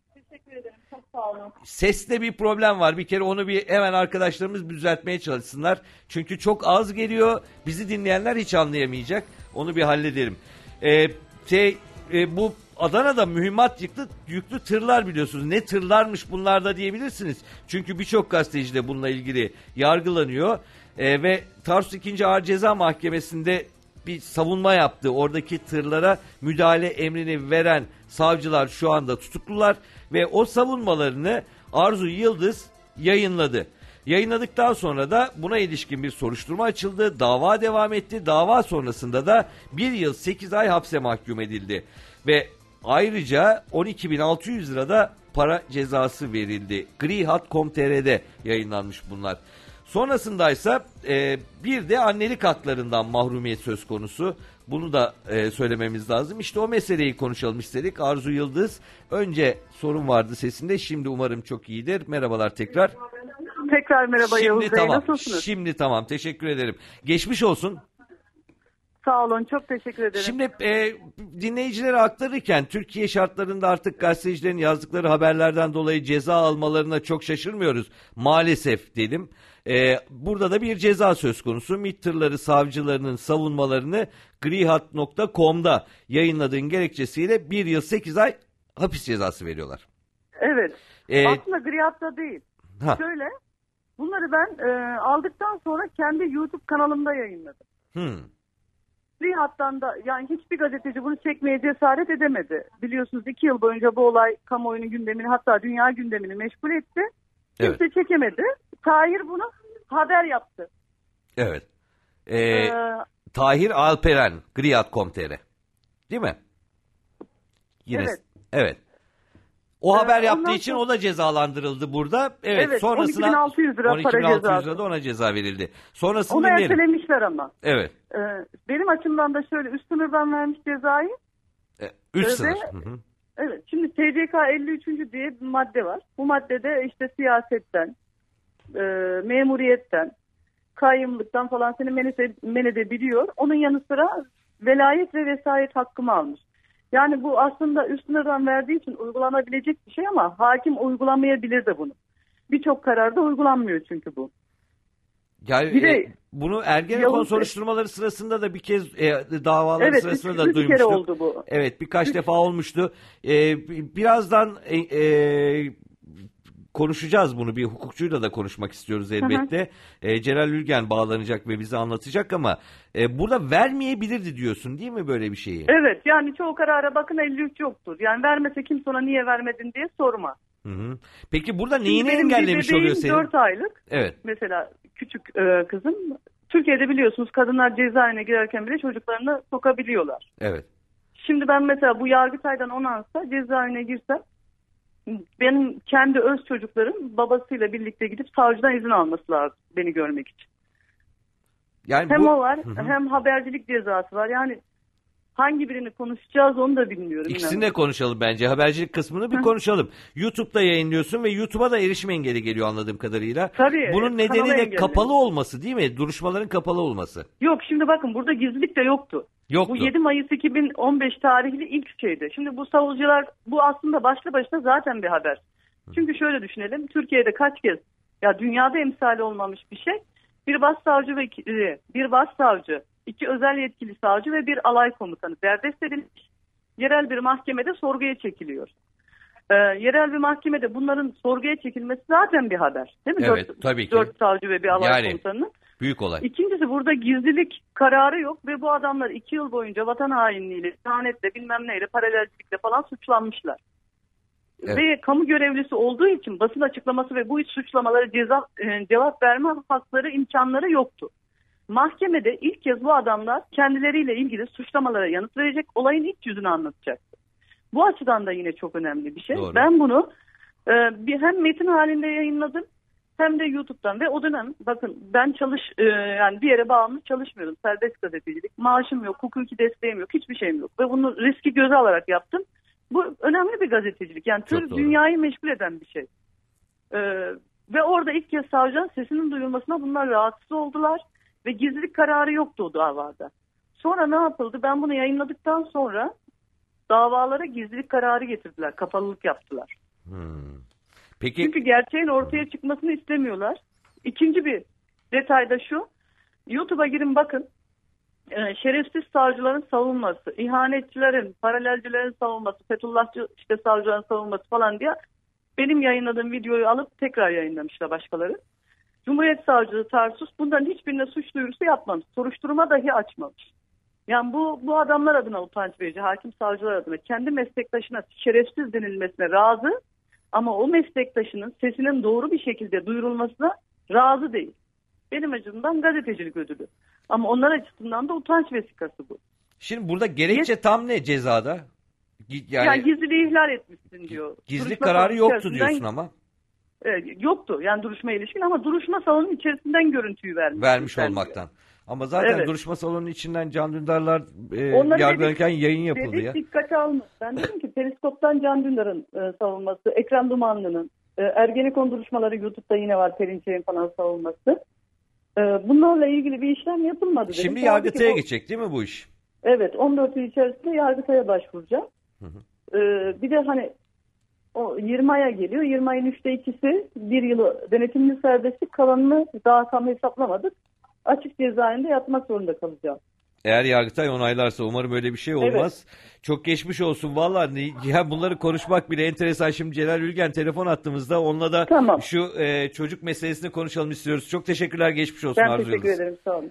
Sağ olun. Seste bir problem var. Bir kere onu bir hemen arkadaşlarımız düzeltmeye çalışsınlar. Çünkü çok az geliyor. Bizi dinleyenler hiç anlayamayacak. Onu bir halledelim. Ee, şey, e, bu Adana'da mühimmat yüklü, yüklü tırlar biliyorsunuz. Ne tırlarmış bunlar da diyebilirsiniz. Çünkü birçok gazeteci de bununla ilgili yargılanıyor. Ee, ve Tarsus ikinci Ağır Ceza Mahkemesi'nde bir savunma yaptı. Oradaki tırlara müdahale emrini veren savcılar şu anda tutuklular ve o savunmalarını Arzu Yıldız yayınladı. Yayınladıktan sonra da buna ilişkin bir soruşturma açıldı. Dava devam etti. Dava sonrasında da bir yıl sekiz ay hapse mahkum edildi. Ve ayrıca on iki bin altı yüz lirada para cezası verildi. grihat nokta com nokta tr'de yayınlanmış bunlar. Sonrasındaysa e, bir de annelik haklarından mahrumiyet söz konusu. Bunu da e, söylememiz lazım. İşte o meseleyi konuşalım istedik. Arzu Yıldız, önce sorun vardı sesinde. Şimdi umarım çok iyidir. Merhabalar tekrar. Tekrar merhaba Şimdi Yavuz Bey. tamam. Nasılsınız? Şimdi tamam. Teşekkür ederim. Geçmiş olsun. Sağ olun. Çok teşekkür ederim. Şimdi e, dinleyicilere aktarırken Türkiye şartlarında artık gazetecilerin yazdıkları haberlerden dolayı ceza almalarına çok şaşırmıyoruz. Maalesef dedim. E, burada da bir ceza söz konusu. MİT tırları savcılarının savunmalarını grihat nokta com'da yayınladığın gerekçesiyle bir yıl sekiz ay hapis cezası veriyorlar. Evet. E, Aslında grihatta değil. ha. Şöyle, bunları ben e, aldıktan sonra kendi YouTube kanalımda yayınladım. Hmm. Grihattan da, yani hiçbir gazeteci bunu çekmeye cesaret edemedi. Biliyorsunuz iki yıl boyunca bu olay kamuoyunun gündemini, hatta dünya gündemini meşgul etti. Kimse Evet. çekemedi. Tahir bunu haber yaptı. Evet. Ee, Ee, Tahir Alperen, grihat nokta com nokta tr. Değil mi? Yine. Evet. Evet. O Ee, haber yaptığı ondan için sonra- o da cezalandırıldı burada. Evet, Evet, sonrasına on iki bin altı yüz lira on iki bin para altı yüz cezası. lira da ona ceza verildi. Sonrasını Onu dinleyelim. ertelemişler ama. Evet. Ee, benim açımdan da şöyle, üst sınırdan vermiş cezayı. E, üç Ve- sınır. Hı hı. Evet, şimdi T C K elli üç. diye bir madde var. Bu maddede işte siyasetten, e, memuriyetten, kayyımlıktan falan seni men, ede, men edebiliyor. Onun yanı sıra velayet ve vesayet hakkımı almış. Yani bu aslında üst sınırdan verdiği için uygulanabilecek bir şey ama hakim uygulamayabilir de bunu. Birçok kararda uygulanmıyor çünkü bu. Yani Bir de- e, bunu Ergenekon Yavuz- soruşturmaları sırasında da bir kez e, davalar Evet, sırasında üç, da üç duymuştuk. kere oldu bu. Evet, birkaç Üç- defa olmuştu. E, birazdan e, e, konuşacağız bunu. Bir hukukçuyla da konuşmak istiyoruz elbette. E, Celal Ülgen bağlanacak ve bize anlatacak ama e, burada vermeyebilirdi diyorsun değil mi böyle bir şeyi? Evet, yani çoğu karara bakın elli üç yoktur. Yani vermese kimse ona niye vermedin diye sorma. Hı hı. Peki burada Şimdi neyini benim bir engellemiş bebeğim oluyor senin? dört aylık. Evet. Mesela küçük e, kızım. Türkiye'de biliyorsunuz kadınlar cezaevine girerken bile çocuklarını sokabiliyorlar. Evet. Şimdi ben mesela bu Yargıtay'dan onansa cezaevine girsem benim kendi öz çocuklarım babasıyla birlikte gidip savcıdan izin alması lazım beni görmek için. Yani hem bu... o var, Hı-hı. hem habercilik cezası var. Yani hangi birini konuşacağız onu da bilmiyorum. İkisini de konuşalım bence. Habercilik kısmını bir konuşalım. YouTube'da yayınlıyorsun ve YouTube'a da erişim engeli geliyor anladığım kadarıyla. Tabii. Bunun nedeni de engelli. Kapalı olması değil mi? Duruşmaların kapalı olması. Yok şimdi bakın burada gizlilik de yoktu. Yoktu. Bu yedi Mayıs iki bin on beş tarihli ilk şeydi. Şimdi bu savcılar bu aslında başlı başına zaten bir haber. Çünkü şöyle düşünelim. Türkiye'de kaç kez ya dünyada emsali olmamış bir şey. Bir başsavcı ve bir başsavcı, iki özel yetkili savcı ve bir alay komutanı derdest edilmiş. Yerel bir mahkemede sorguya çekiliyor. Ee, yerel bir mahkemede bunların sorguya çekilmesi zaten bir haber. Değil mi? Evet, dört, tabii ki. Dört savcı ve bir alay yani, komutanının. Büyük olay. İkincisi burada gizlilik kararı yok ve bu adamlar iki yıl boyunca vatan hainliğiyle, ihanetle, bilmem neyle, paralelcilikle falan suçlanmışlar. Evet. Ve kamu görevlisi olduğu için basın açıklaması ve bu iç suçlamalara ceza, e, cevap verme hakları, imkanları yoktu. Mahkemede ilk kez bu adamlar kendileriyle ilgili suçlamalara yanıt verecek, olayın iç yüzünü anlatacaktı. Bu açıdan da yine çok önemli bir şey. Doğru. Ben bunu e, bir hem metin halinde yayınladım hem de YouTube'dan ve o dönem bakın ben çalış e, yani bir yere bağımlı çalışmıyordum. Serbest gazetecilik, maaşım yok, hukuki desteğim yok, hiçbir şeyim yok ve bunu riski göze alarak yaptım. Bu önemli bir gazetecilik. Yani tür dünyayı meşgul eden bir şey. Ee, ve orada ilk kez savcının sesinin duyulmasına bunlar rahatsız oldular. Ve gizlilik kararı yoktu o davada. Sonra ne yapıldı? Ben bunu yayınladıktan sonra davalara gizlilik kararı getirdiler. Kapalılık yaptılar. Hmm. Peki. Çünkü gerçeğin ortaya çıkmasını istemiyorlar. İkinci bir detay da şu. YouTube'a girin bakın. Ee, şerefsiz savcıların savunması, ihanetçilerin, paralelcilerin savunması, Fethullahçı işte savcıların savunması falan diye benim yayınladığım videoyu alıp tekrar yayınlamışlar başkaları. Cumhuriyet Savcılığı Tarsus bunların hiçbirine suç duyurusu yapmamış. Soruşturma dahi açmamış. Yani bu bu adamlar adına utanç verici, hakim savcılar adına kendi meslektaşına şerefsiz denilmesine razı ama o meslektaşının sesinin doğru bir şekilde duyurulmasına razı değil. Benim açımdan gazetecilik ödülü. Ama onlar açısından da utanç vesikası bu. Şimdi burada gerekçe tam ne cezada? Yani, yani gizliliği ihlal etmişsin diyor. Gizlilik duruşma kararı yoktu diyorsun ama. E, yoktu yani duruşma ilişkin ama duruşma salonunun içerisinden görüntüyü vermiş. Vermiş olmaktan. Diyor. Ama zaten evet. Duruşma salonunun içinden Can Dündarlar e, yargılanırken yayın yapıldı dedik, ya. Dikkate almış. Ben dedim ki Periskop'tan Can Dündar'ın e, savunması, Ekrem Dumanlı'nın, e, Ergenekon duruşmaları YouTube'da yine var, Perinçek'in falan savunması. Bunlarla ilgili bir işlem yapılmadı dedim. Şimdi Yargıtay'a o... geçecek değil mi bu iş? Evet, on dört yıl içerisinde Yargıtay'a başvuracağım. Hı hı. Ee, bir de hani o yirmi aya geliyor. yirmi ayın üçte ikisi bir yılı denetimli serbestlik, kalanını daha tam hesaplamadık. Açık cezaevinde yatmak zorunda kalacağım. Eğer Yargıtay onaylarsa umarım öyle bir şey olmaz. Evet. Çok geçmiş olsun vallahi. Ya bunları konuşmak bile enteresan. Şimdi Celal Ülgen telefon attığımızda onunla da tamam. şu e, çocuk meselesini konuşalım istiyoruz. Çok teşekkürler, geçmiş olsun. Ben Arzu teşekkür Yıldız. ederim, sağ olun.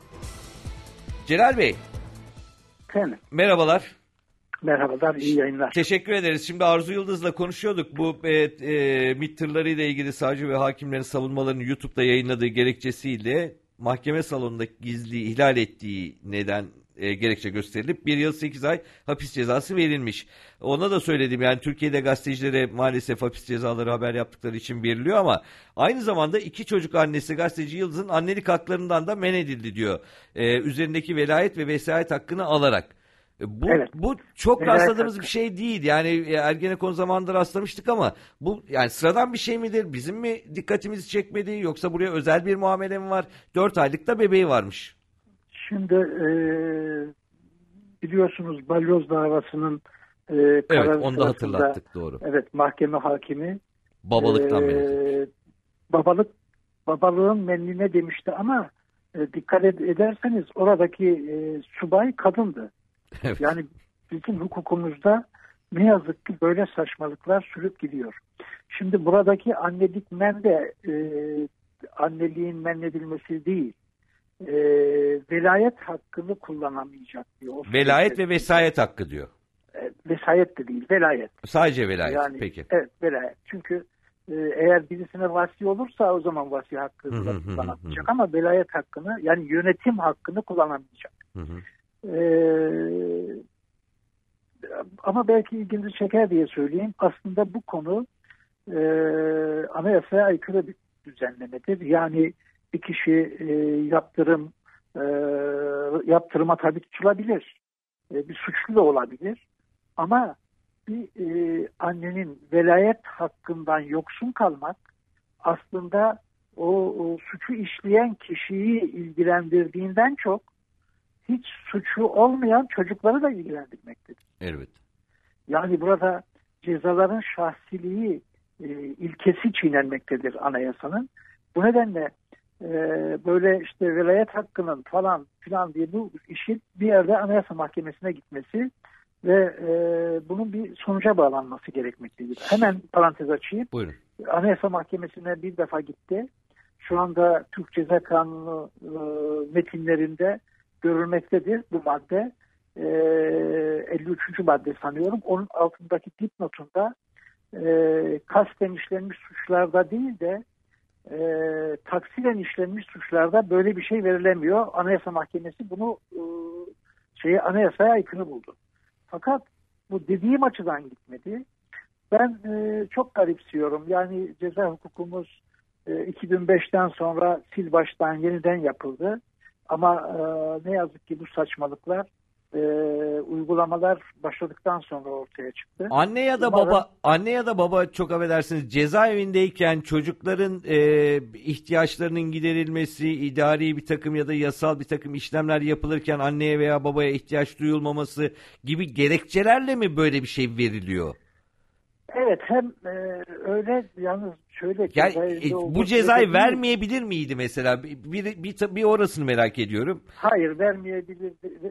Celal Bey. Efendim. Merhabalar. Merhabalar, iyi yayınlar. Teşekkür ederiz. Şimdi Arzu Yıldız'la konuşuyorduk. Bu e, e, MİT tırlarıyla ilgili savcı ve hakimlerin savunmalarını YouTube'da yayınladığı gerekçesiyle mahkeme salonundaki gizliliği ihlal ettiği neden e, gerekçe gösterilip bir yıl sekiz ay hapis cezası verilmiş. Ona da söyledim, yani Türkiye'de gazetecilere maalesef hapis cezaları haber yaptıkları için veriliyor ama aynı zamanda iki çocuk annesi gazeteci Yıldız'ın annelik haklarından da men edildi diyor. E, üzerindeki velayet ve vesayet hakkını alarak. Bu, evet. bu çok velayet rastladığımız hakkı. Bir şey değil. Yani Ergenekon zamanında rastlamıştık ama bu yani sıradan bir şey midir? Bizim mi dikkatimizi çekmedi yoksa buraya özel bir muamele mi var? dört aylıkta bebeği varmış. Şimdi e, biliyorsunuz balyoz davasının e, evet, onu da hatırlattık, doğru. Evet, mahkeme hakimi babalıktan e, men edildi. Babalık babalığın menline demişti ama e, dikkat ederseniz oradaki e, subay kadındı. Evet. Yani bizim hukukumuzda ne yazık ki böyle saçmalıklar sürüp gidiyor. Şimdi buradaki annelik men de e, anneliğin men edilmesi değil. E, velayet hakkını kullanamayacak diyor. O velayet ve vesayet hakkı diyor. E, vesayet de değil, velayet. Sadece velayet, yani, peki. Evet, velayet. Çünkü e, eğer birisine vasi olursa o zaman vasi hakkı kullanamayacak ama velayet hakkını, yani yönetim hakkını kullanamayacak. Hı hı. Ee, ama belki ilginizi çeker diye söyleyeyim. Aslında bu konu e, anayasaya aykırı bir düzenlemedir. Yani bir kişi e, yaptırım e, yaptırıma tabi tutulabilir. E, bir suçlu da olabilir. Ama bir e, annenin velayet hakkından yoksun kalmak aslında o, o suçu işleyen kişiyi ilgilendirdiğinden çok hiç suçu olmayan çocukları da ilgilendirmektedir. Evet. Yani burada cezaların şahsiliği e, ilkesi çiğnenmektedir anayasanın. Bu nedenle e, böyle işte velayet hakkının falan filan diye bu işin bir yerde Anayasa Mahkemesi'ne gitmesi ve e, bunun bir sonuca bağlanması gerekmektedir. Hemen parantez açayım. Buyurun. Anayasa Mahkemesi'ne bir defa gitti. Şu anda Türk Ceza Kanunu e, metinlerinde görülmektedir bu madde. E, elli üçüncü madde sanıyorum. Onun altındaki dipnotunda e, kasten işlenmiş suçlarda değil de e, taksiren işlenmiş suçlarda böyle bir şey verilemiyor. Anayasa Mahkemesi bunu e, şeyi anayasaya aykırı buldu. Fakat bu dediğim açıdan gitmedi. Ben e, çok garipsiyorum. Yani ceza hukukumuz e, iki bin beşten sonra sil baştan yeniden yapıldı. Ama e, ne yazık ki bu saçmalıklar e, uygulamalar başladıktan sonra ortaya çıktı. Anne ya da Umarım... baba, anne ya da baba çok affedersiniz cezaevindeyken çocukların e, ihtiyaçlarının giderilmesi, idari bir takım ya da yasal bir takım işlemler yapılırken anneye veya babaya ihtiyaç duyulmaması gibi gerekçelerle mi böyle bir şey veriliyor? Evet, hem e, öyle yalnız şöyle yani, e, bu cezayı vermeyebilir miydi mesela? Bir, bir, bir, bir orasını merak ediyorum. Hayır, vermeyebilir.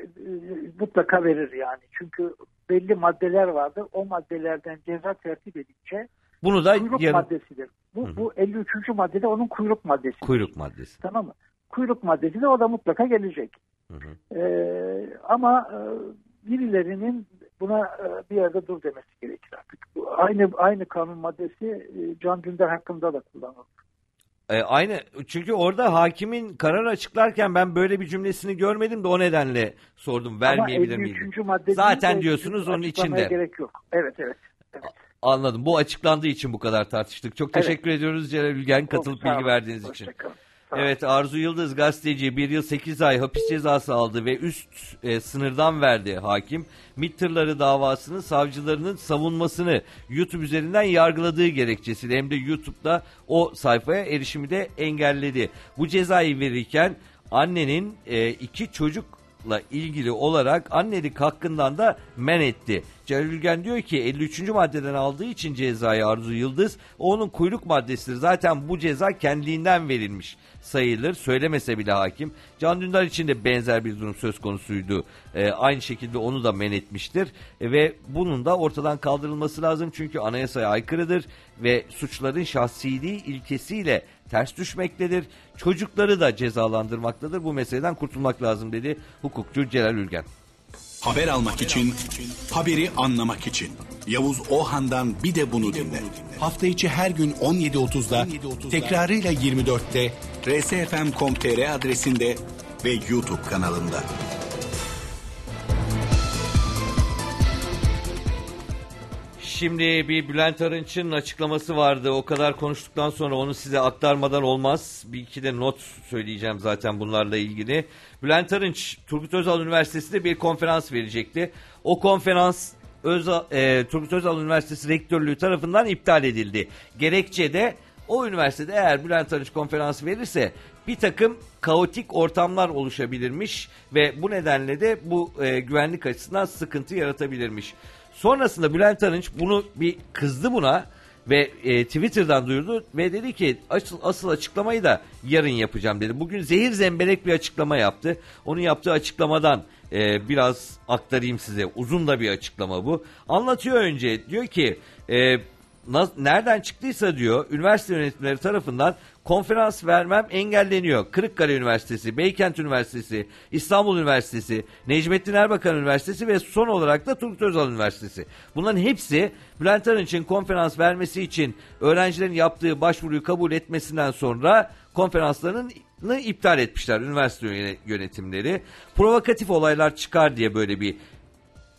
Mutlaka verir yani. Çünkü belli maddeler vardı. O maddelerden ceza tertip edince bunu da kuyruk yarın... maddesidir. Bu, bu elli üçüncü maddede onun kuyruk maddesi. Kuyruk maddesi. Tamam mı? Kuyruk maddesi de o da mutlaka gelecek. Hı hı. Ee, ama e, birilerinin buna e, bir yerde dur demesi gerekir artık. Aynı aynı kanun maddesi e, Can Dündar hakkında da kullanılır. E, aynı çünkü orada hakimin karar açıklarken ben böyle bir cümlesini görmedim de o nedenle sordum. Vermeyebilir miydi? Zaten diyorsunuz onun içinde. Gerek yok. Evet evet. evet. Anladım. Bu açıklandığı için bu kadar tartıştık. Çok teşekkür evet. ediyoruz Celal Ülgen katılıp Çok bilgi verdiğiniz için. Evet, Arzu Yıldız gazeteci bir yıl sekiz ay hapis cezası aldı ve üst e, sınırdan verdi hakim. MİT tırları davasının savcılarının savunmasını YouTube üzerinden yargıladığı gerekçesiyle hem de YouTube'da o sayfaya erişimi de engelledi. Bu cezayı verirken annenin e, iki çocukla ilgili olarak annelik hakkından da men etti. Celal Ülgen diyor ki elli üçüncü maddeden aldığı için cezayı Arzu Yıldız onun kuyruk maddesidir. Zaten bu ceza kendiliğinden verilmiş sayılır. Söylemese bile hakim. Can Dündar için de benzer bir durum söz konusuydu. Ee, aynı şekilde onu da men etmiştir. E, ve bunun da ortadan kaldırılması lazım. Çünkü anayasaya aykırıdır ve suçların şahsiliği ilkesiyle ters düşmektedir. Çocukları da cezalandırmaktadır. Bu meseleden kurtulmak lazım dedi hukukçu Celal Ülgen. Haber almak için, haberi anlamak için. Yavuz Ohan'dan bir de bunu dinle. Hafta içi her gün on yedi otuzda, tekrarıyla yirmi dörtte r s f m nokta com nokta t r adresinde ve YouTube kanalında. Şimdi bir Bülent Arınç'ın açıklaması vardı. O kadar konuştuktan sonra onu size aktarmadan olmaz. Bir iki de not söyleyeceğim zaten bunlarla ilgili. Bülent Arınç, Turgut Özal Üniversitesi'nde bir konferans verecekti. O konferans Özal, e, Turgut Özal Üniversitesi Rektörlüğü tarafından iptal edildi. Gerekçe de o üniversitede eğer Bülent Arınç konferans verirse bir takım kaotik ortamlar oluşabilirmiş ve bu nedenle de bu e, güvenlik açısından sıkıntı yaratabilirmiş. Sonrasında Bülent Arınç bunu bir kızdı buna ve e, Twitter'dan duyurdu ve dedi ki asıl, asıl açıklamayı da yarın yapacağım dedi. Bugün zehir zemberek bir açıklama yaptı. Onun yaptığı açıklamadan e, biraz aktarayım size. Uzun da bir açıklama bu. Anlatıyor önce, diyor ki e, nereden çıktıysa diyor üniversite yönetimleri tarafından konferans vermem engelleniyor. Kırıkkale Üniversitesi, Beykent Üniversitesi, İstanbul Üniversitesi, Necmettin Erbakan Üniversitesi ve son olarak da Turgut Özal Üniversitesi. Bunların hepsi Bülent Arınç'ın konferans vermesi için öğrencilerin yaptığı başvuruyu kabul etmesinden sonra konferanslarını iptal etmişler üniversite yönetimleri. Provokatif olaylar çıkar diye böyle bir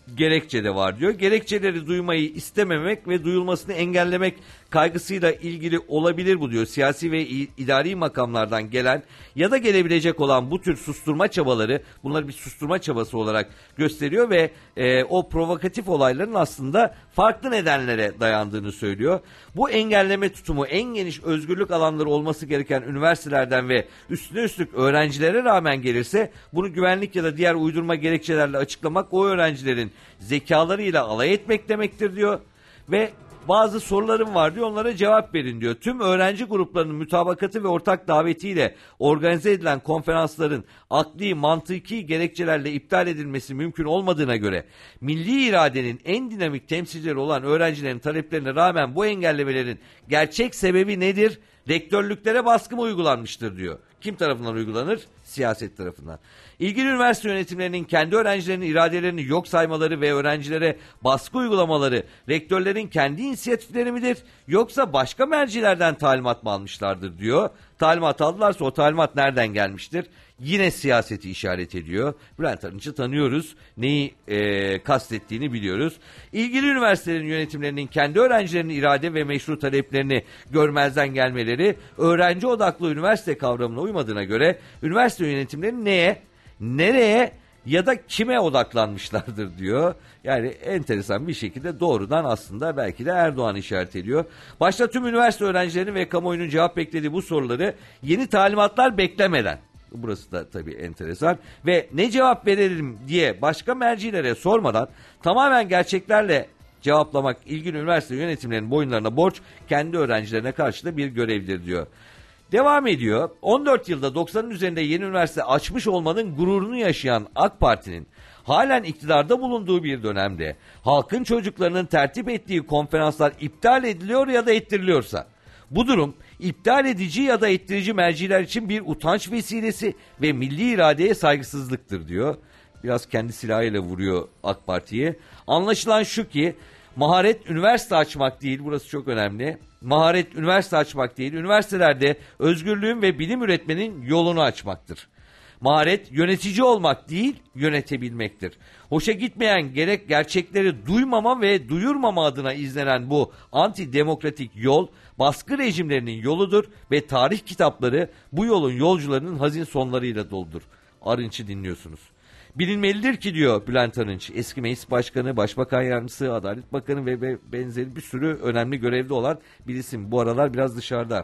gerekçe de var diyor. Gerekçeleri duymayı istememek ve duyulmasını engellemek kaygısıyla ilgili olabilir bu diyor. Siyasi ve idari makamlardan gelen ya da gelebilecek olan bu tür susturma çabaları, bunları bir susturma çabası olarak gösteriyor ve e, o provokatif olayların aslında farklı nedenlere dayandığını söylüyor. Bu engelleme tutumu en geniş özgürlük alanları olması gereken üniversitelerden ve üstüne üstlük öğrencilere rağmen gelirse bunu güvenlik ya da diğer uydurma gerekçelerle açıklamak o öğrencilerin zekalarıyla alay etmek demektir diyor ve bazı sorularım var diyor, onlara cevap verin diyor. Tüm öğrenci gruplarının mütabakatı ve ortak davetiyle organize edilen konferansların akli, mantıki gerekçelerle iptal edilmesi mümkün olmadığına göre milli iradenin en dinamik temsilcileri olan öğrencilerin taleplerine rağmen bu engellemelerin gerçek sebebi nedir? Rektörlüklere baskı mı uygulanmıştır diyor. Kim tarafından uygulanır? Siyaset tarafından. İlgili üniversite yönetimlerinin kendi öğrencilerinin iradelerini yok saymaları ve öğrencilere baskı uygulamaları rektörlerin kendi inisiyatifleri midir? Yoksa başka mercilerden talimat mı almışlardır diyor. Talimat aldılarsa o talimat nereden gelmiştir? Yine siyaseti işaret ediyor. Bülent Arınç'ı tanıyoruz. Neyi e, kastettiğini biliyoruz. İlgili üniversitelerin yönetimlerinin kendi öğrencilerinin irade ve meşru taleplerini görmezden gelmeleri öğrenci odaklı üniversite kavramına uymadığına göre üniversite yönetimleri neye, nereye ya da kime odaklanmışlardır diyor. Yani enteresan bir şekilde doğrudan aslında belki de Erdoğan işaret ediyor. Başta tüm üniversite öğrencilerinin ve kamuoyunun cevap beklediği bu soruları yeni talimatlar beklemeden, burası da tabii enteresan, ve ne cevap verelim diye başka mercilere sormadan tamamen gerçeklerle cevaplamak ilgili üniversite yönetimlerinin boyunlarına borç, kendi öğrencilerine karşı da bir görevdir diyor. Devam ediyor. on dört yılda doksanın üzerinde yeni üniversite açmış olmanın gururunu yaşayan AK Parti'nin halen iktidarda bulunduğu bir dönemde halkın çocuklarının tertip ettiği konferanslar iptal ediliyor ya da ettiriliyorsa, bu durum iptal edici ya da ettirici merciler için bir utanç vesilesi ve milli iradeye saygısızlıktır diyor. Biraz kendi silahıyla vuruyor AK Parti'ye. Anlaşılan şu ki maharet üniversite açmak değil, burası çok önemli. Maharet üniversite açmak değil, üniversitelerde özgürlüğün ve bilim üretmenin yolunu açmaktır. Maharet yönetici olmak değil, yönetebilmektir. Hoşa gitmeyen gerek gerçekleri duymama ve duyurmama adına izlenen bu antidemokratik yol baskı rejimlerinin yoludur ve tarih kitapları bu yolun yolcularının hazin sonlarıyla doludur. Arınç'ı dinliyorsunuz. Bilinmelidir ki diyor Bülent Arınç, eski meclis başkanı, başbakan yardımcısı, adalet bakanı ve benzeri bir sürü önemli görevde olan bir isim. Bu aralar biraz dışarıda.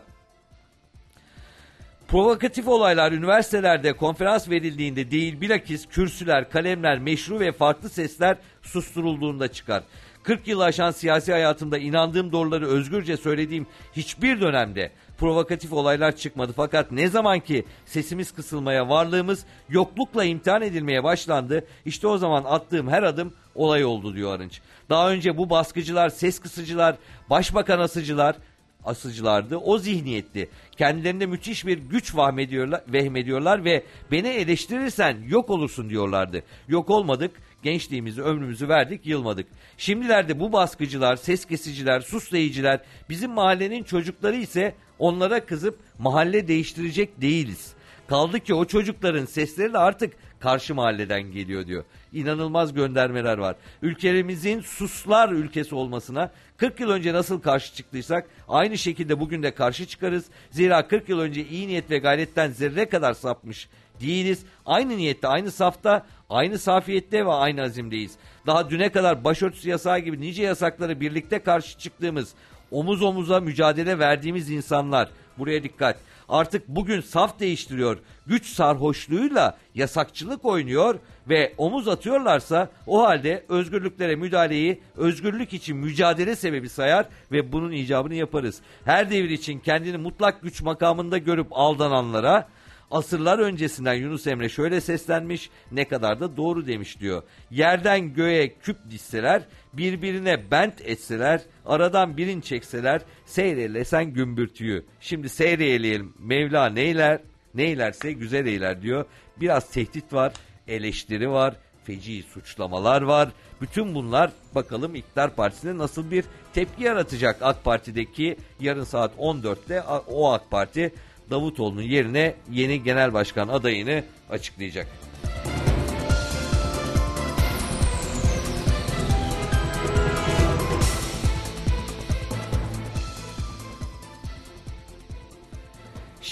Provokatif olaylar üniversitelerde konferans verildiğinde değil, bilakis kürsüler, kalemler, meşru ve farklı sesler susturulduğunda çıkar. kırk yılı aşan siyasi hayatımda inandığım doğruları özgürce söylediğim hiçbir dönemde provokatif olaylar çıkmadı. Fakat ne zaman ki sesimiz kısılmaya, varlığımız yoklukla imtihan edilmeye başlandı, işte o zaman attığım her adım olay oldu diyor Arınç. Daha önce bu baskıcılar, ses kısıcılar, başbakan asıcılar, asıcılardı. O zihniyetli. Kendilerinde müthiş bir güç vahmediyorlar, vehmediyorlar ve beni eleştirirsen yok olursun diyorlardı. Yok olmadık. Gençliğimizi, ömrümüzü verdik, yılmadık. Şimdilerde bu baskıcılar, ses kesiciler, susleyiciler, bizim mahallenin çocukları ise onlara kızıp mahalle değiştirecek değiliz. Kaldı ki o çocukların sesleri de artık karşı mahalleden geliyor diyor. İnanılmaz göndermeler var. Ülkemizin suslar ülkesi olmasına kırk yıl önce nasıl karşı çıktıysak aynı şekilde bugün de karşı çıkarız. Zira kırk yıl önce iyi niyet ve gayretten zerre kadar sapmış değiliz. Aynı niyette, aynı safta, aynı safiyette ve aynı azimdeyiz. Daha düne kadar başörtüsü yasağı gibi nice yasakları birlikte karşı çıktığımız, omuz omuza mücadele verdiğimiz insanlar, buraya dikkat, artık bugün saf değiştiriyor, güç sarhoşluğuyla yasakçılık oynuyor ve omuz atıyorlarsa o halde özgürlüklere müdahaleyi özgürlük için mücadele sebebi sayar ve bunun icabını yaparız. Her devir için kendini mutlak güç makamında görüp aldananlara asırlar öncesinden Yunus Emre şöyle seslenmiş, ne kadar da doğru demiş diyor. Yerden göğe küp dizseler, birbirine bent etseler, aradan birin çekseler, seyrelesen gümbürtüyü. Şimdi seyreleyelim, Mevla neyler, neylerse güzel eyler diyor. Biraz tehdit var, eleştiri var, feci suçlamalar var. Bütün bunlar bakalım İktidar Partisi'ne nasıl bir tepki yaratacak. AK Parti'deki yarın saat on dörtte o AK Parti Davutoğlu'nun yerine yeni genel başkan adayını açıklayacak.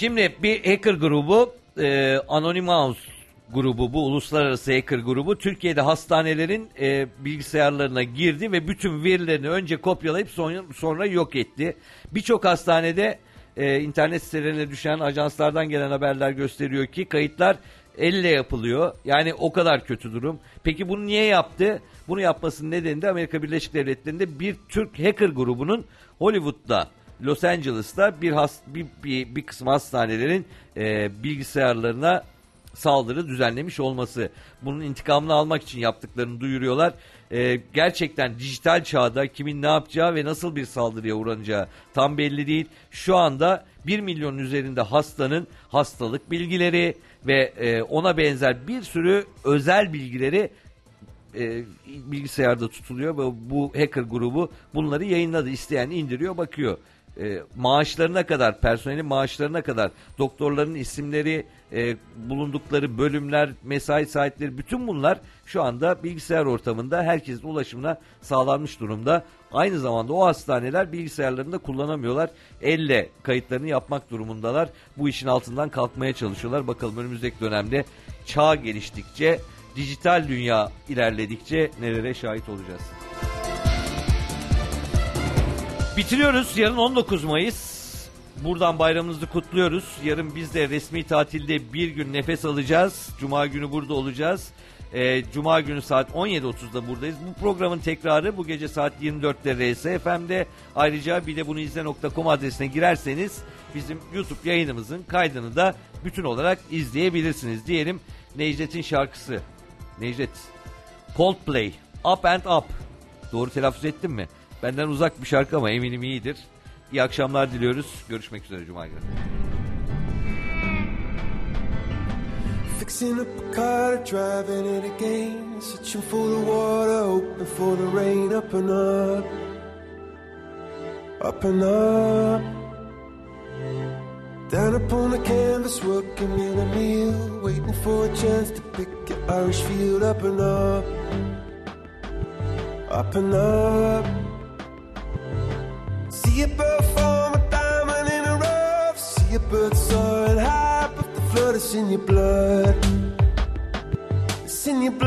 Şimdi bir hacker grubu, e, Anonymous grubu, bu uluslararası hacker grubu Türkiye'de hastanelerin e, bilgisayarlarına girdi ve bütün verilerini önce kopyalayıp sonra, sonra yok etti. Birçok hastanede e, internet sitelerine düşen ajanslardan gelen haberler gösteriyor ki kayıtlar elle yapılıyor. Yani o kadar kötü durum. Peki bunu niye yaptı? Bunu yapmasının nedeni de Amerika Birleşik Devletleri'nde bir Türk hacker grubunun Hollywood'da, Los Angeles'ta bir, has, bir, bir, bir kısım hastanelerin e, bilgisayarlarına saldırı düzenlemiş olması. Bunun intikamını almak için yaptıklarını duyuruyorlar. Ee, gerçekten dijital çağda kimin ne yapacağı ve nasıl bir saldırıya uğranacağı tam belli değil. Şu anda bir milyonun üzerinde hastanın hastalık bilgileri ve e, ona benzer bir sürü özel bilgileri e, bilgisayarda tutuluyor ve bu hacker grubu bunları yayınladı. İsteyen indiriyor, bakıyor. E, maaşlarına kadar, personelin maaşlarına kadar, doktorların isimleri, e, bulundukları bölümler, mesai saatleri, bütün bunlar şu anda bilgisayar ortamında herkesin ulaşımına sağlanmış durumda. Aynı zamanda o hastaneler bilgisayarlarını da kullanamıyorlar. Elle kayıtlarını yapmak durumundalar. Bu işin altından kalkmaya çalışıyorlar. Bakalım önümüzdeki dönemde çağ geliştikçe, dijital dünya ilerledikçe nelere şahit olacağız. Bitiriyoruz. Yarın on dokuz Mayıs. Buradan bayramınızı kutluyoruz. Yarın biz de resmi tatilde bir gün nefes alacağız. Cuma günü burada olacağız. Ee, Cuma günü saat on yedi otuzda buradayız. Bu programın tekrarı bu gece saat yirmi dörtte R S F M'de. Ayrıca bir de bunu izle nokta com adresine girerseniz bizim YouTube yayınımızın kaydını da bütün olarak izleyebilirsiniz diyelim. Necdet'in şarkısı. Necdet. Coldplay. Up and Up. Doğru telaffuz ettim mi? Benden uzak bir şarkı ama eminim iyidir. İyi akşamlar diliyoruz. Görüşmek üzere Cuma günü. Fixing up a car, driving it again, searching for the water, hoping for the rain, up and up, up and up. Down upon the canvas, working in a meal, waiting for a chance to pick your Irish field, up and up, up and up. See a bird form a diamond in a rough. See a bird soaring high, but the flood is in your blood. It's in your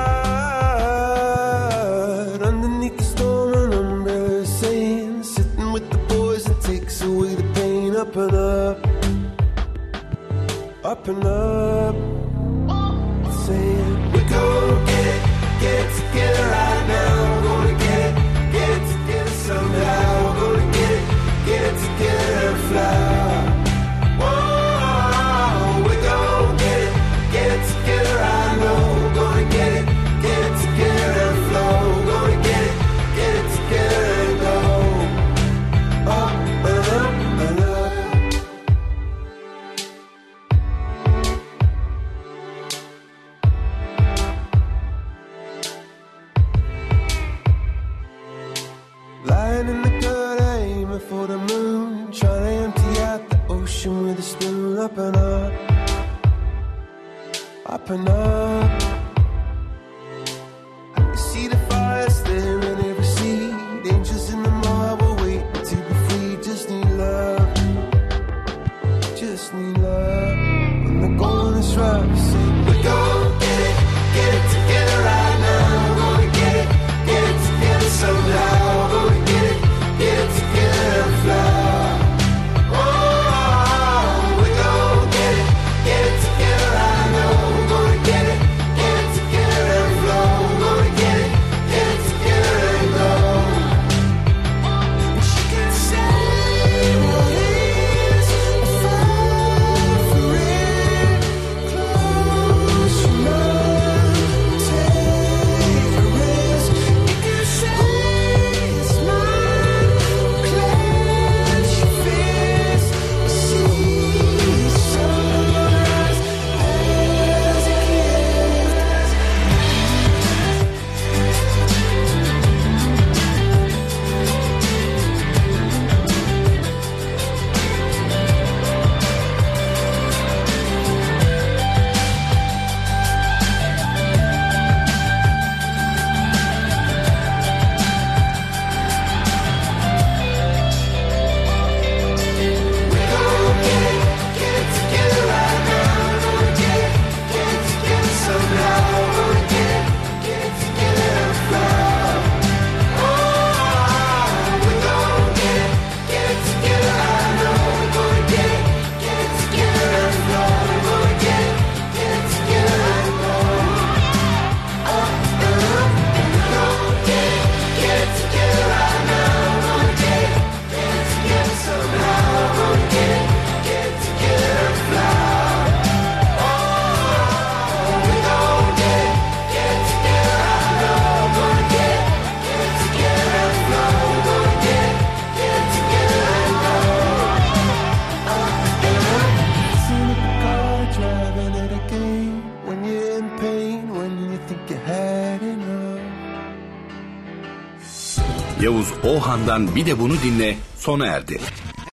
blood. Underneath the storm, an umbrella is saying, sitting with the boys, it takes away the pain. Up and up, up and up. Saying, we're gonna get it, get it together right now. We're gonna get it, get it together somehow. Get it together and fly. Whoa, we're gonna get it, get it together, I know. Gonna get it, get it together and flow. Gonna get it, get it together and go. Up and up and up. Lying in the for the moon, trying to empty out the ocean with a spoon. Up and up, up and up. I can see the fire staring in every seed. Angels in the marble waiting to be free. Just need love, just need love. When the going is rough, say we're gonna get it, get it together right now. We're gonna get it, get it together somehow. We're gonna get it, get it together and fly. Oh, we're gonna get it, get it together, I know. We're gonna get it, Yavuz Oğan'dan bir de bunu dinle sona erdi.